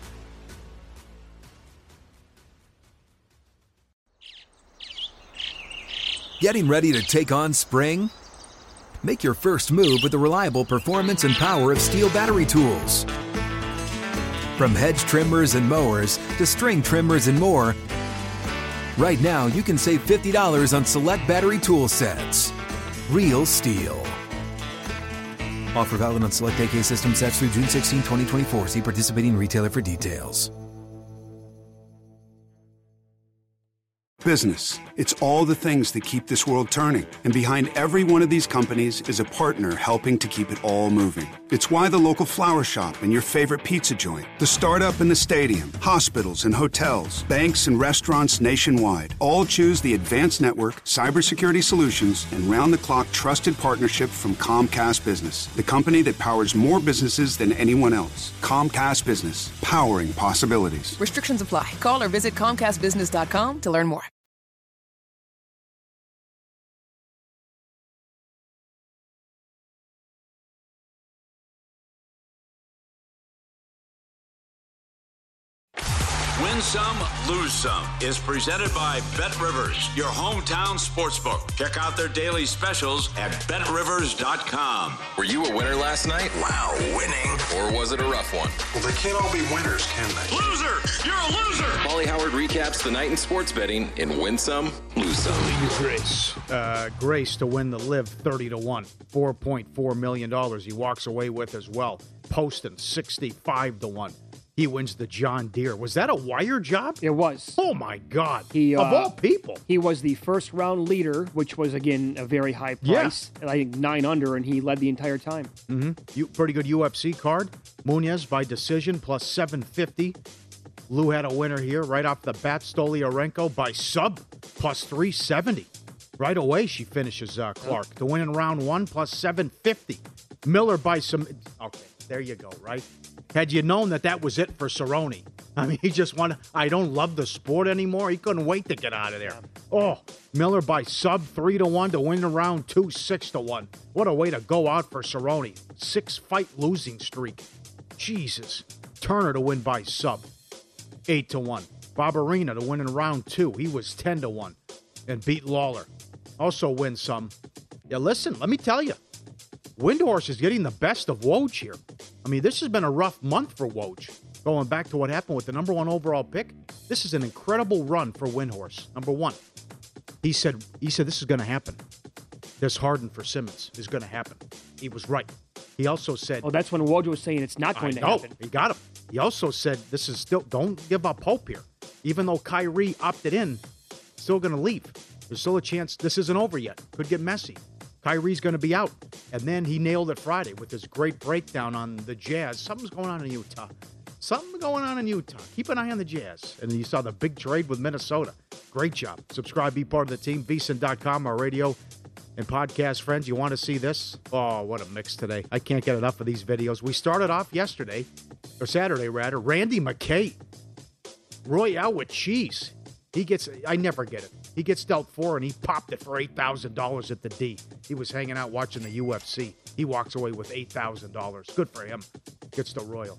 Getting ready to take on spring? Make your first move with the reliable performance and power of Steel battery tools. From hedge trimmers and mowers to string trimmers and more, right now you can save fifty dollars on select battery tool sets. Real Steel. Offer valid on select A K system sets through June sixteenth, twenty twenty-four. See participating retailer for details. Business. It's all the things that keep this world turning. And behind every one of these companies is a partner helping to keep it all moving. It's why the local flower shop and your favorite pizza joint, the startup and the stadium, hospitals and hotels, banks and restaurants nationwide all choose the advanced network, cybersecurity solutions, and round-the-clock trusted partnership from Comcast Business, the company that powers more businesses than anyone else. Comcast Business, powering possibilities. Restrictions apply. Call or visit Comcast Business dot com to learn more. Win Some, Lose Some is presented by BetRivers, your hometown sportsbook. Check out their daily specials at Bet Rivers dot com. Were you a winner last night? Wow, winning. Or was it a rough one? Well, they can't all be winners, can they? Loser! You're a loser! Paulie Howard recaps the night in sports betting in Win Some, Lose Some. Grace. Uh, Grace to win the Live thirty to one. four point four million dollars he walks away with as well. Poston sixty-five to one. He wins the John Deere. Was that a wire job? It was. Oh, my God. He, of uh, all people. He was the first round leader, which was, again, a very high price. Yeah. I think nine under, and he led the entire time. Mm-hmm. You, pretty good U F C card. Munez by decision, plus seven fifty. Lou had a winner here right off the bat. Stolyarenko by sub, plus three seventy. Right away, she finishes uh, Clark. Oh. To win in round one, plus seven fifty. Miller by some... Okay, there you go, right? Had you known that that was it for Cerrone, I mean, he just wanted, I don't love the sport anymore. He couldn't wait to get out of there. Oh, Miller by sub three to one to win the round two, six to one. What a way to go out for Cerrone. Six fight losing streak. Jesus. Turner to win by sub, eight to one. Barberina to win in round two. He was ten to one and beat Lawler. Also win some. Yeah, listen, let me tell you. Windhorse is getting the best of Woj here. I mean, this has been a rough month for Woj. Going back to what happened with the number one overall pick, this is an incredible run for Windhorse. Number one, he said he said this is going to happen. This Harden for Simmons is going to happen. He was right. He also said... Oh, that's when Woj was saying it's not going I to know. happen. He got him. He also said this is still... Don't give up hope here. Even though Kyrie opted in, still going to leave. There's still a chance this isn't over yet. Could get messy. Kyrie's going to be out. And then he nailed it Friday with his great breakdown on the Jazz. Something's going on in Utah. Something going on in Utah. Keep an eye on the Jazz. And you saw the big trade with Minnesota. Great job. Subscribe, be part of the team. V S I N dot com, our radio and podcast friends. You want to see this? Oh, what a mix today. I can't get enough of these videos. We started off yesterday, or Saturday rather, Randy McKay. Royale with cheese. He gets, I never get it. He gets dealt four, and he popped it for eight thousand dollars at the D. He was hanging out watching the U F C. He walks away with eight thousand dollars. Good for him. Gets the Royal.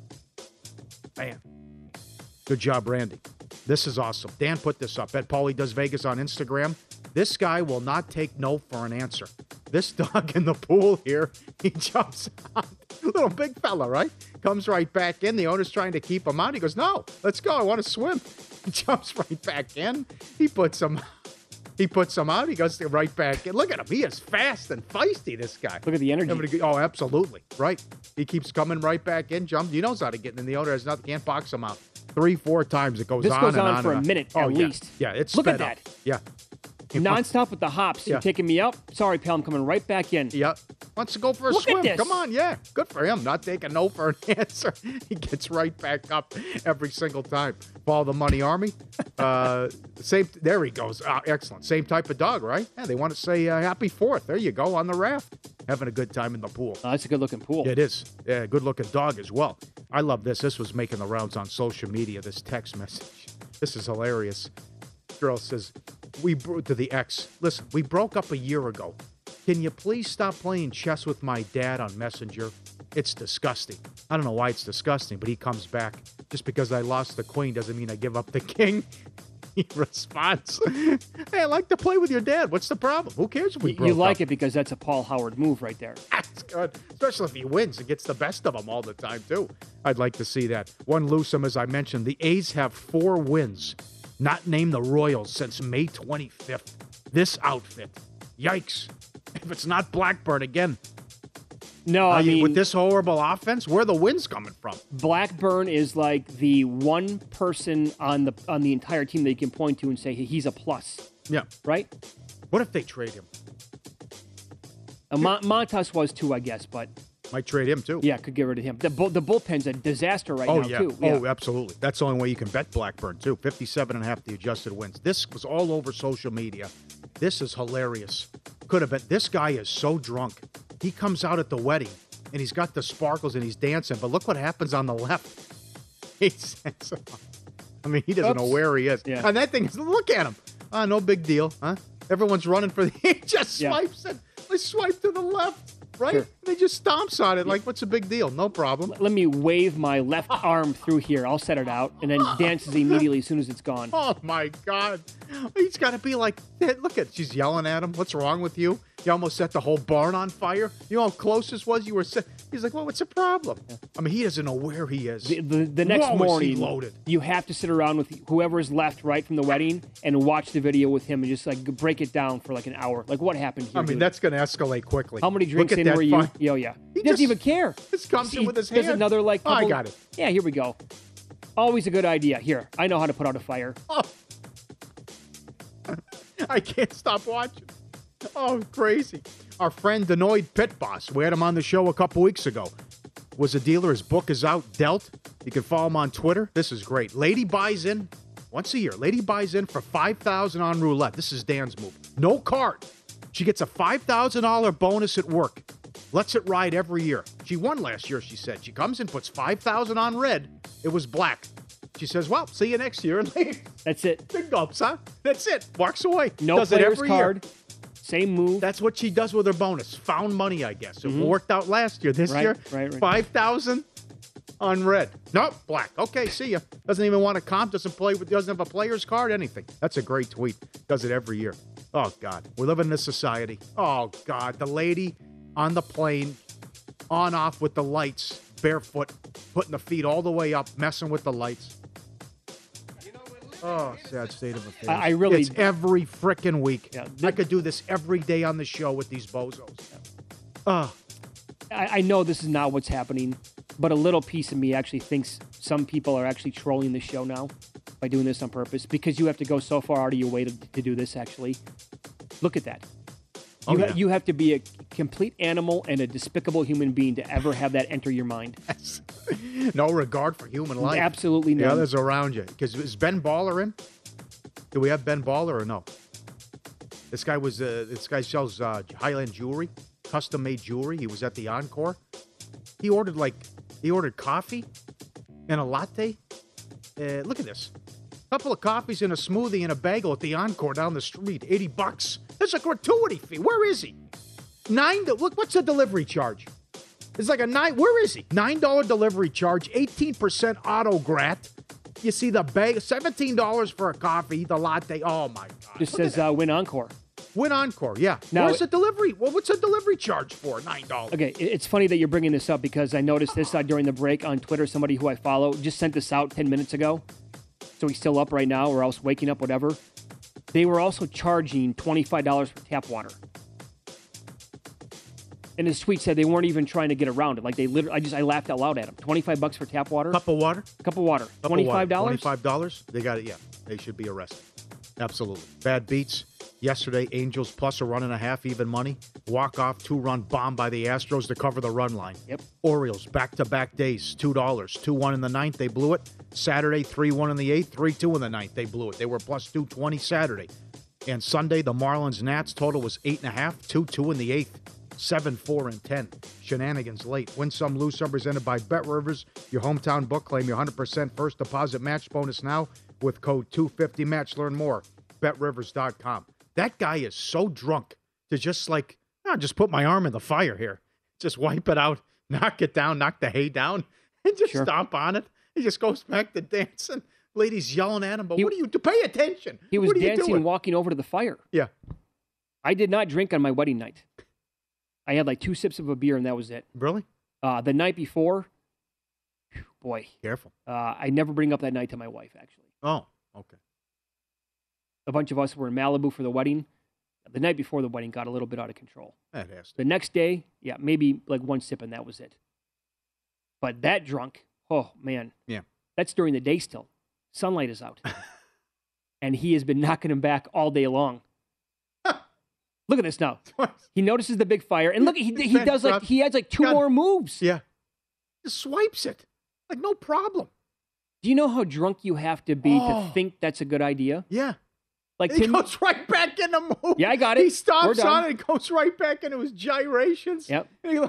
Man. Good job, Randy. This is awesome. Dan put this up. Bet Paulie Does Vegas on Instagram. This guy will not take no for an answer. this dog in the pool here, he jumps out. Little big fella, right? Comes right back in. The owner's trying to keep him out. He goes, no, let's go. I want to swim. He jumps right back in. He puts him He puts him out. He goes right back in. Look at him. He is fast and feisty, this guy. Look at the energy. Oh, absolutely. Right. He keeps coming right back in. Jump. He knows how to get in. The owner has nothing. Can't box him out. Three, four times it goes this on goes and on, on for and a on. minute oh, at yeah. least. Yeah, it's Look at sped up. that. Yeah. Non-stop with the hops. Yeah. You're taking me up? Sorry, pal, I'm coming right back in. Yeah. Wants to go for a Look swim. at this. Come on, yeah. Good for him. Not taking no for an answer. He gets right back up every single time. Follow the Money Army. Uh, same. There he goes. Uh, excellent. Same type of dog, right? Yeah, they want to say uh, happy fourth. There you go, on the raft. Having a good time in the pool. Oh, that's a good-looking pool. It is. Yeah, good-looking dog as well. I love this. This was making the rounds on social media, this text message. This is hilarious. Girl says, we bro- to the ex, listen, we broke up a year ago. Can you please stop playing chess with my dad on Messenger? It's disgusting. I don't know why it's disgusting, but he comes back. Just because I lost the queen doesn't mean I give up the king. He responds, hey, I like to play with your dad. What's the problem? Who cares if we You, broke you like up? it because that's a Paul Howard move right there. That's good. Especially if he wins and gets the best of them all the time, too. I'd like to see that. One Lewsome, as I mentioned, the A's have four wins, not named the Royals, since May twenty-fifth. This outfit. Yikes. If it's not Blackburn again. No, I Uh, mean, with this horrible offense, where are the wins coming from? Blackburn is like the one person on the on the entire team that you can point to and say hey, he's a plus. Yeah. Right? What if they trade him? Uh, Mon- Montas was too, I guess, but Might trade him, too. yeah, could get rid of him. The bull, the bullpen's a disaster right oh, now, yeah. too. Oh, absolutely. That's the only way you can bet Blackburn, too. fifty-seven and a half the adjusted wins. This was all over social media. This is hilarious. Could have been. This guy is so drunk. He comes out at the wedding, and he's got the sparkles, and he's dancing. But look what happens on the left. He says, I mean, he doesn't know Oops. where he is. Yeah. And that thing is, look at him. Ah, no big deal, huh? Everyone's running for the, he just Yeah. swipes it. They swipe to the left, right? Sure. And they just stomps on it like, what's a big deal? No problem. Let me wave my left arm through here. I'll set it out, and then dances immediately as soon as it's gone. Oh, my God. He's got to be like, hey, look at, she's yelling at him. What's wrong with you? You almost set the whole barn on fire. You know how close this was? You were set. He's like, well, what's the problem? I mean, he doesn't know where he is. The, the, the next Whoa, is he morning, loaded. you have to sit around with whoever is left right from the wedding and watch the video with him and just like break it down for like an hour. Like what happened here? I mean, dude? that's going to escalate quickly. How many drinks Look at in that were you? fire. Yeah, yeah. He, He doesn't just- even care. Just comes in He with his does hand. another like. Oh, I couple- got it. Yeah, here we go. Always a good idea. Here, I know how to put out a fire. Oh. I can't stop watching. Oh, crazy. Our friend Denoid Pit Boss, we had him on the show a couple weeks ago, was a dealer. His book is out, Dealt. You can follow him on Twitter. This is great. Lady buys in once a year. Lady buys in for five thousand dollars on roulette. This is Dan's move. No card. She gets a five thousand dollars bonus at work. Lets it ride every year. She won last year, she said. She comes in, puts five thousand dollars on red. It was black. She says, well, see you next year. And leaves. That's it. Big gulps, huh? That's it. Walks away. No does it player's every card. Year. Same move. That's what she does with her bonus. Found money, I guess. It Mhm. worked out last year. This Right, year, right, right. five thousand on red. Nope, black. Okay, see ya. Doesn't even want to comp. Doesn't play. with Doesn't have a player's card. Anything. That's a great tweet. Does it every year. Oh God, we live in this society. Oh God, the lady on the plane, on off with the lights, barefoot, putting the feet all the way up, messing with the lights. Oh, sad state of affairs. I- I really- It's every frickin' week. Yeah, I could do this every day on the show with these bozos. Oh, I, I know this is not what's happening, but a little piece of me actually thinks some people are actually trolling the show now by doing this on purpose because you have to go so far out of your way to, to do this, actually. Look at that. You, Oh, ha- yeah. you have to be a complete animal and a despicable human being to ever have that enter your mind. no regard for human life. Absolutely The none. others around you. Because is Ben Baller in? Do we have Ben Baller or no? This guy was. Uh, this guy sells uh, Highland jewelry, custom made jewelry. He was at the Encore. He ordered like he ordered coffee and a latte. Uh, look at this. A couple of coffees and a smoothie and a bagel at the Encore down the street. eighty bucks. That's a gratuity fee. Where is he? Nine. Look, what's the delivery charge? It's like a nine. Where is he? Nine dollar delivery charge. Eighteen percent auto grat. You see the bag. Seventeen dollars for a coffee. The latte. Oh my God. Just Look at says uh, win encore. Win Encore, yeah. Now, Where's the delivery? Well, what's a delivery charge for? nine dollars. Okay, it's funny that you're bringing this up because I noticed this uh, during the break on Twitter. Somebody who I follow just sent this out ten minutes ago. So he's still up right now or else waking up, whatever. They were also charging twenty-five dollars for tap water. And his tweet said they weren't even trying to get around it. Like they literally, I just, I laughed out loud at him. twenty-five bucks for tap water. Cup of water? Cup of water. twenty-five dollars? twenty-five dollars? They got it, yeah. They should be arrested. Absolutely. Bad beats. Yesterday, Angels plus a run and a half, even money. Walk-off, two-run bomb by the Astros to cover the run line. Yep. Orioles, back-to-back days, two dollars. two one in the ninth, they blew it. Saturday, three one in the eighth, three two in the ninth, they blew it. They were plus two twenty Saturday. And Sunday, the Marlins-Nats total was eight and a half, two two in the eighth. seven four and ten. Shenanigans late. Win some, lose some. Presented by Bet Rivers, your hometown book. Claim your one hundred percent first deposit match bonus now with code two fifty match. Learn more. Bet Rivers dot com. That guy is so drunk to just like, oh, just put my arm in the fire here. Just wipe it out, knock it down, knock the hay down, and just Sure. stomp on it. He just goes back to dancing. Ladies yelling at him, but He- what are you do? Pay attention. He was What are you dancing, doing? walking over to the fire. Yeah. I did not drink on my wedding night. I had like two sips of a beer and that was it. Really? Uh, the night before, whew, boy, Careful. uh, I never bring up that night to my wife, actually. Oh, okay. A bunch of us were in Malibu for the wedding. The night before the wedding got a little bit out of control. That has to. The next day, yeah, maybe like one sip and that was it. But that drunk, oh, man. Yeah. That's during the day still. Sunlight is out. And he has been knocking him back all day long. Look at this now. He notices the big fire. And look, he, he does like, he has like two God. more moves. Yeah. Just swipes it. Like, no problem. Do you know how drunk you have to be Oh. to think that's a good idea? Yeah. Like He Tim, goes right back in the move. Yeah, I got He it. We're stops done. on it and goes right back into his gyrations. Yep. And he goes,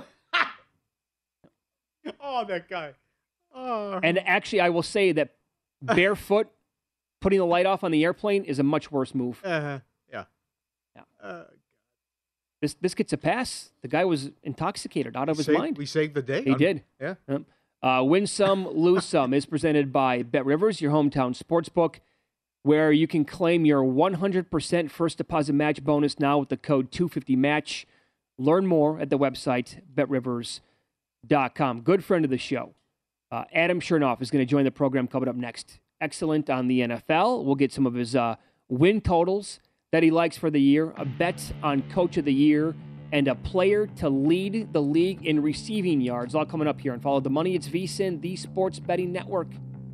oh, that guy. Oh. And actually, I will say that barefoot, putting the light off on the airplane is a much worse move. Uh-huh. Yeah. Yeah. Uh, This this gets a pass. The guy was intoxicated, out of his saved- mind. We saved the day. He I'm- did. Yeah. Yep. Uh, Win Some, Lose Some is presented by Bet Rivers, your hometown sportsbook, where you can claim your one hundred percent first deposit match bonus now with the code two fifty match. Learn more at the website, bet rivers dot com. Good friend of the show, uh, Adam Chernoff, is going to join the program coming up next. Excellent on the N F L. We'll get some of his uh, win totals that he likes for the year, a bet on Coach of the Year, and a player to lead the league in receiving yards. All coming up here and Follow the Money. It's VSiN, the Sports Betting Network.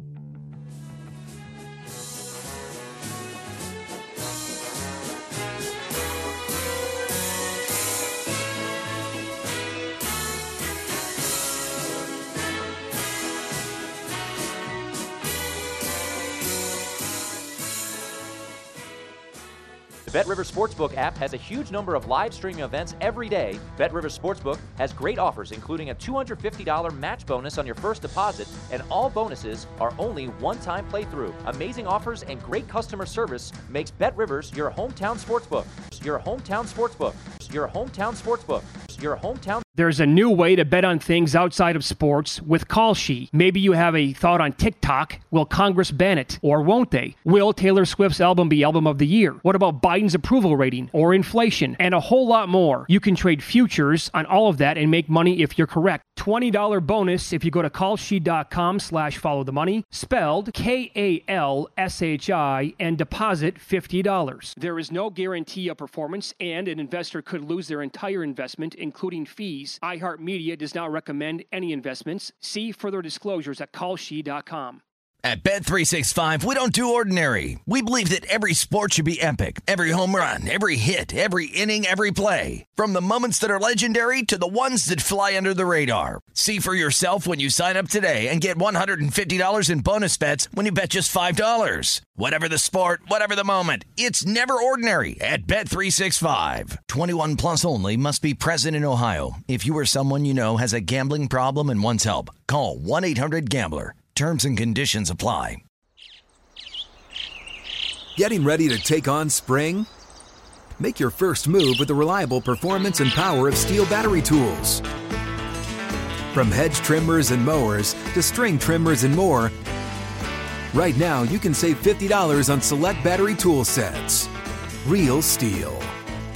The BetRivers Sportsbook app has a huge number of live streaming events every day. BetRivers Sportsbook has great offers, including a two hundred fifty dollars match bonus on your first deposit, and all bonuses are only one-time playthrough. Amazing offers and great customer service makes BetRivers your hometown sportsbook. Your hometown sportsbook. Your hometown sportsbook. Your hometown. There's a new way to bet on things outside of sports with Kalshi. Maybe you have a thought on TikTok. Will Congress ban it? Or won't they? Will Taylor Swift's album be Album of the Year? What about Biden's approval rating? Or inflation? And a whole lot more. You can trade futures on all of that and make money if you're correct. twenty dollars bonus if you go to kalshi.com slash follow the money, spelled K A L S H I, and deposit fifty dollars. There is no guarantee of performance, and an investor could lose their entire investment, including fees. iHeartMedia does not recommend any investments. See further disclosures at kalshi dot com. At Bet three sixty-five, we don't do ordinary. We believe that every sport should be epic. Every home run, every hit, every inning, every play. From the moments that are legendary to the ones that fly under the radar. See for yourself when you sign up today and get one hundred fifty dollars in bonus bets when you bet just five dollars. Whatever the sport, whatever the moment, it's never ordinary at Bet three sixty-five. twenty-one plus only. Must be present in Ohio. If you or someone you know has a gambling problem and wants help, call one eight hundred gambler. Terms and conditions apply. Getting ready to take on spring? Make your first move with the reliable performance and power of Steel battery tools. From hedge trimmers and mowers to string trimmers and more, right now you can save fifty dollars on select battery tool sets. Real Steel.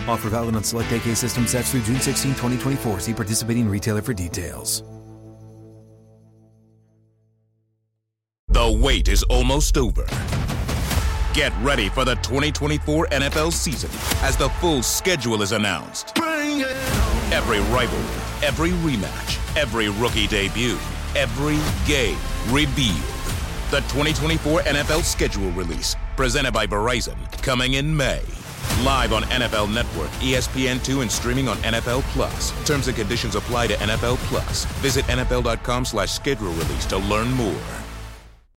Offer valid on select A K system sets through June sixteenth, twenty twenty-four. See participating retailer for details. The wait is almost over. Get ready for the twenty twenty-four N F L season as the full schedule is announced. Bring it on. Every rivalry, every rematch, every rookie debut, every game revealed. The twenty twenty-four N F L schedule release, presented by Verizon, coming in May. Live on N F L Network, E S P N two, and streaming on N F L Plus. Terms and conditions apply to N F L Plus. Visit N F L dot com slash schedule release to learn more.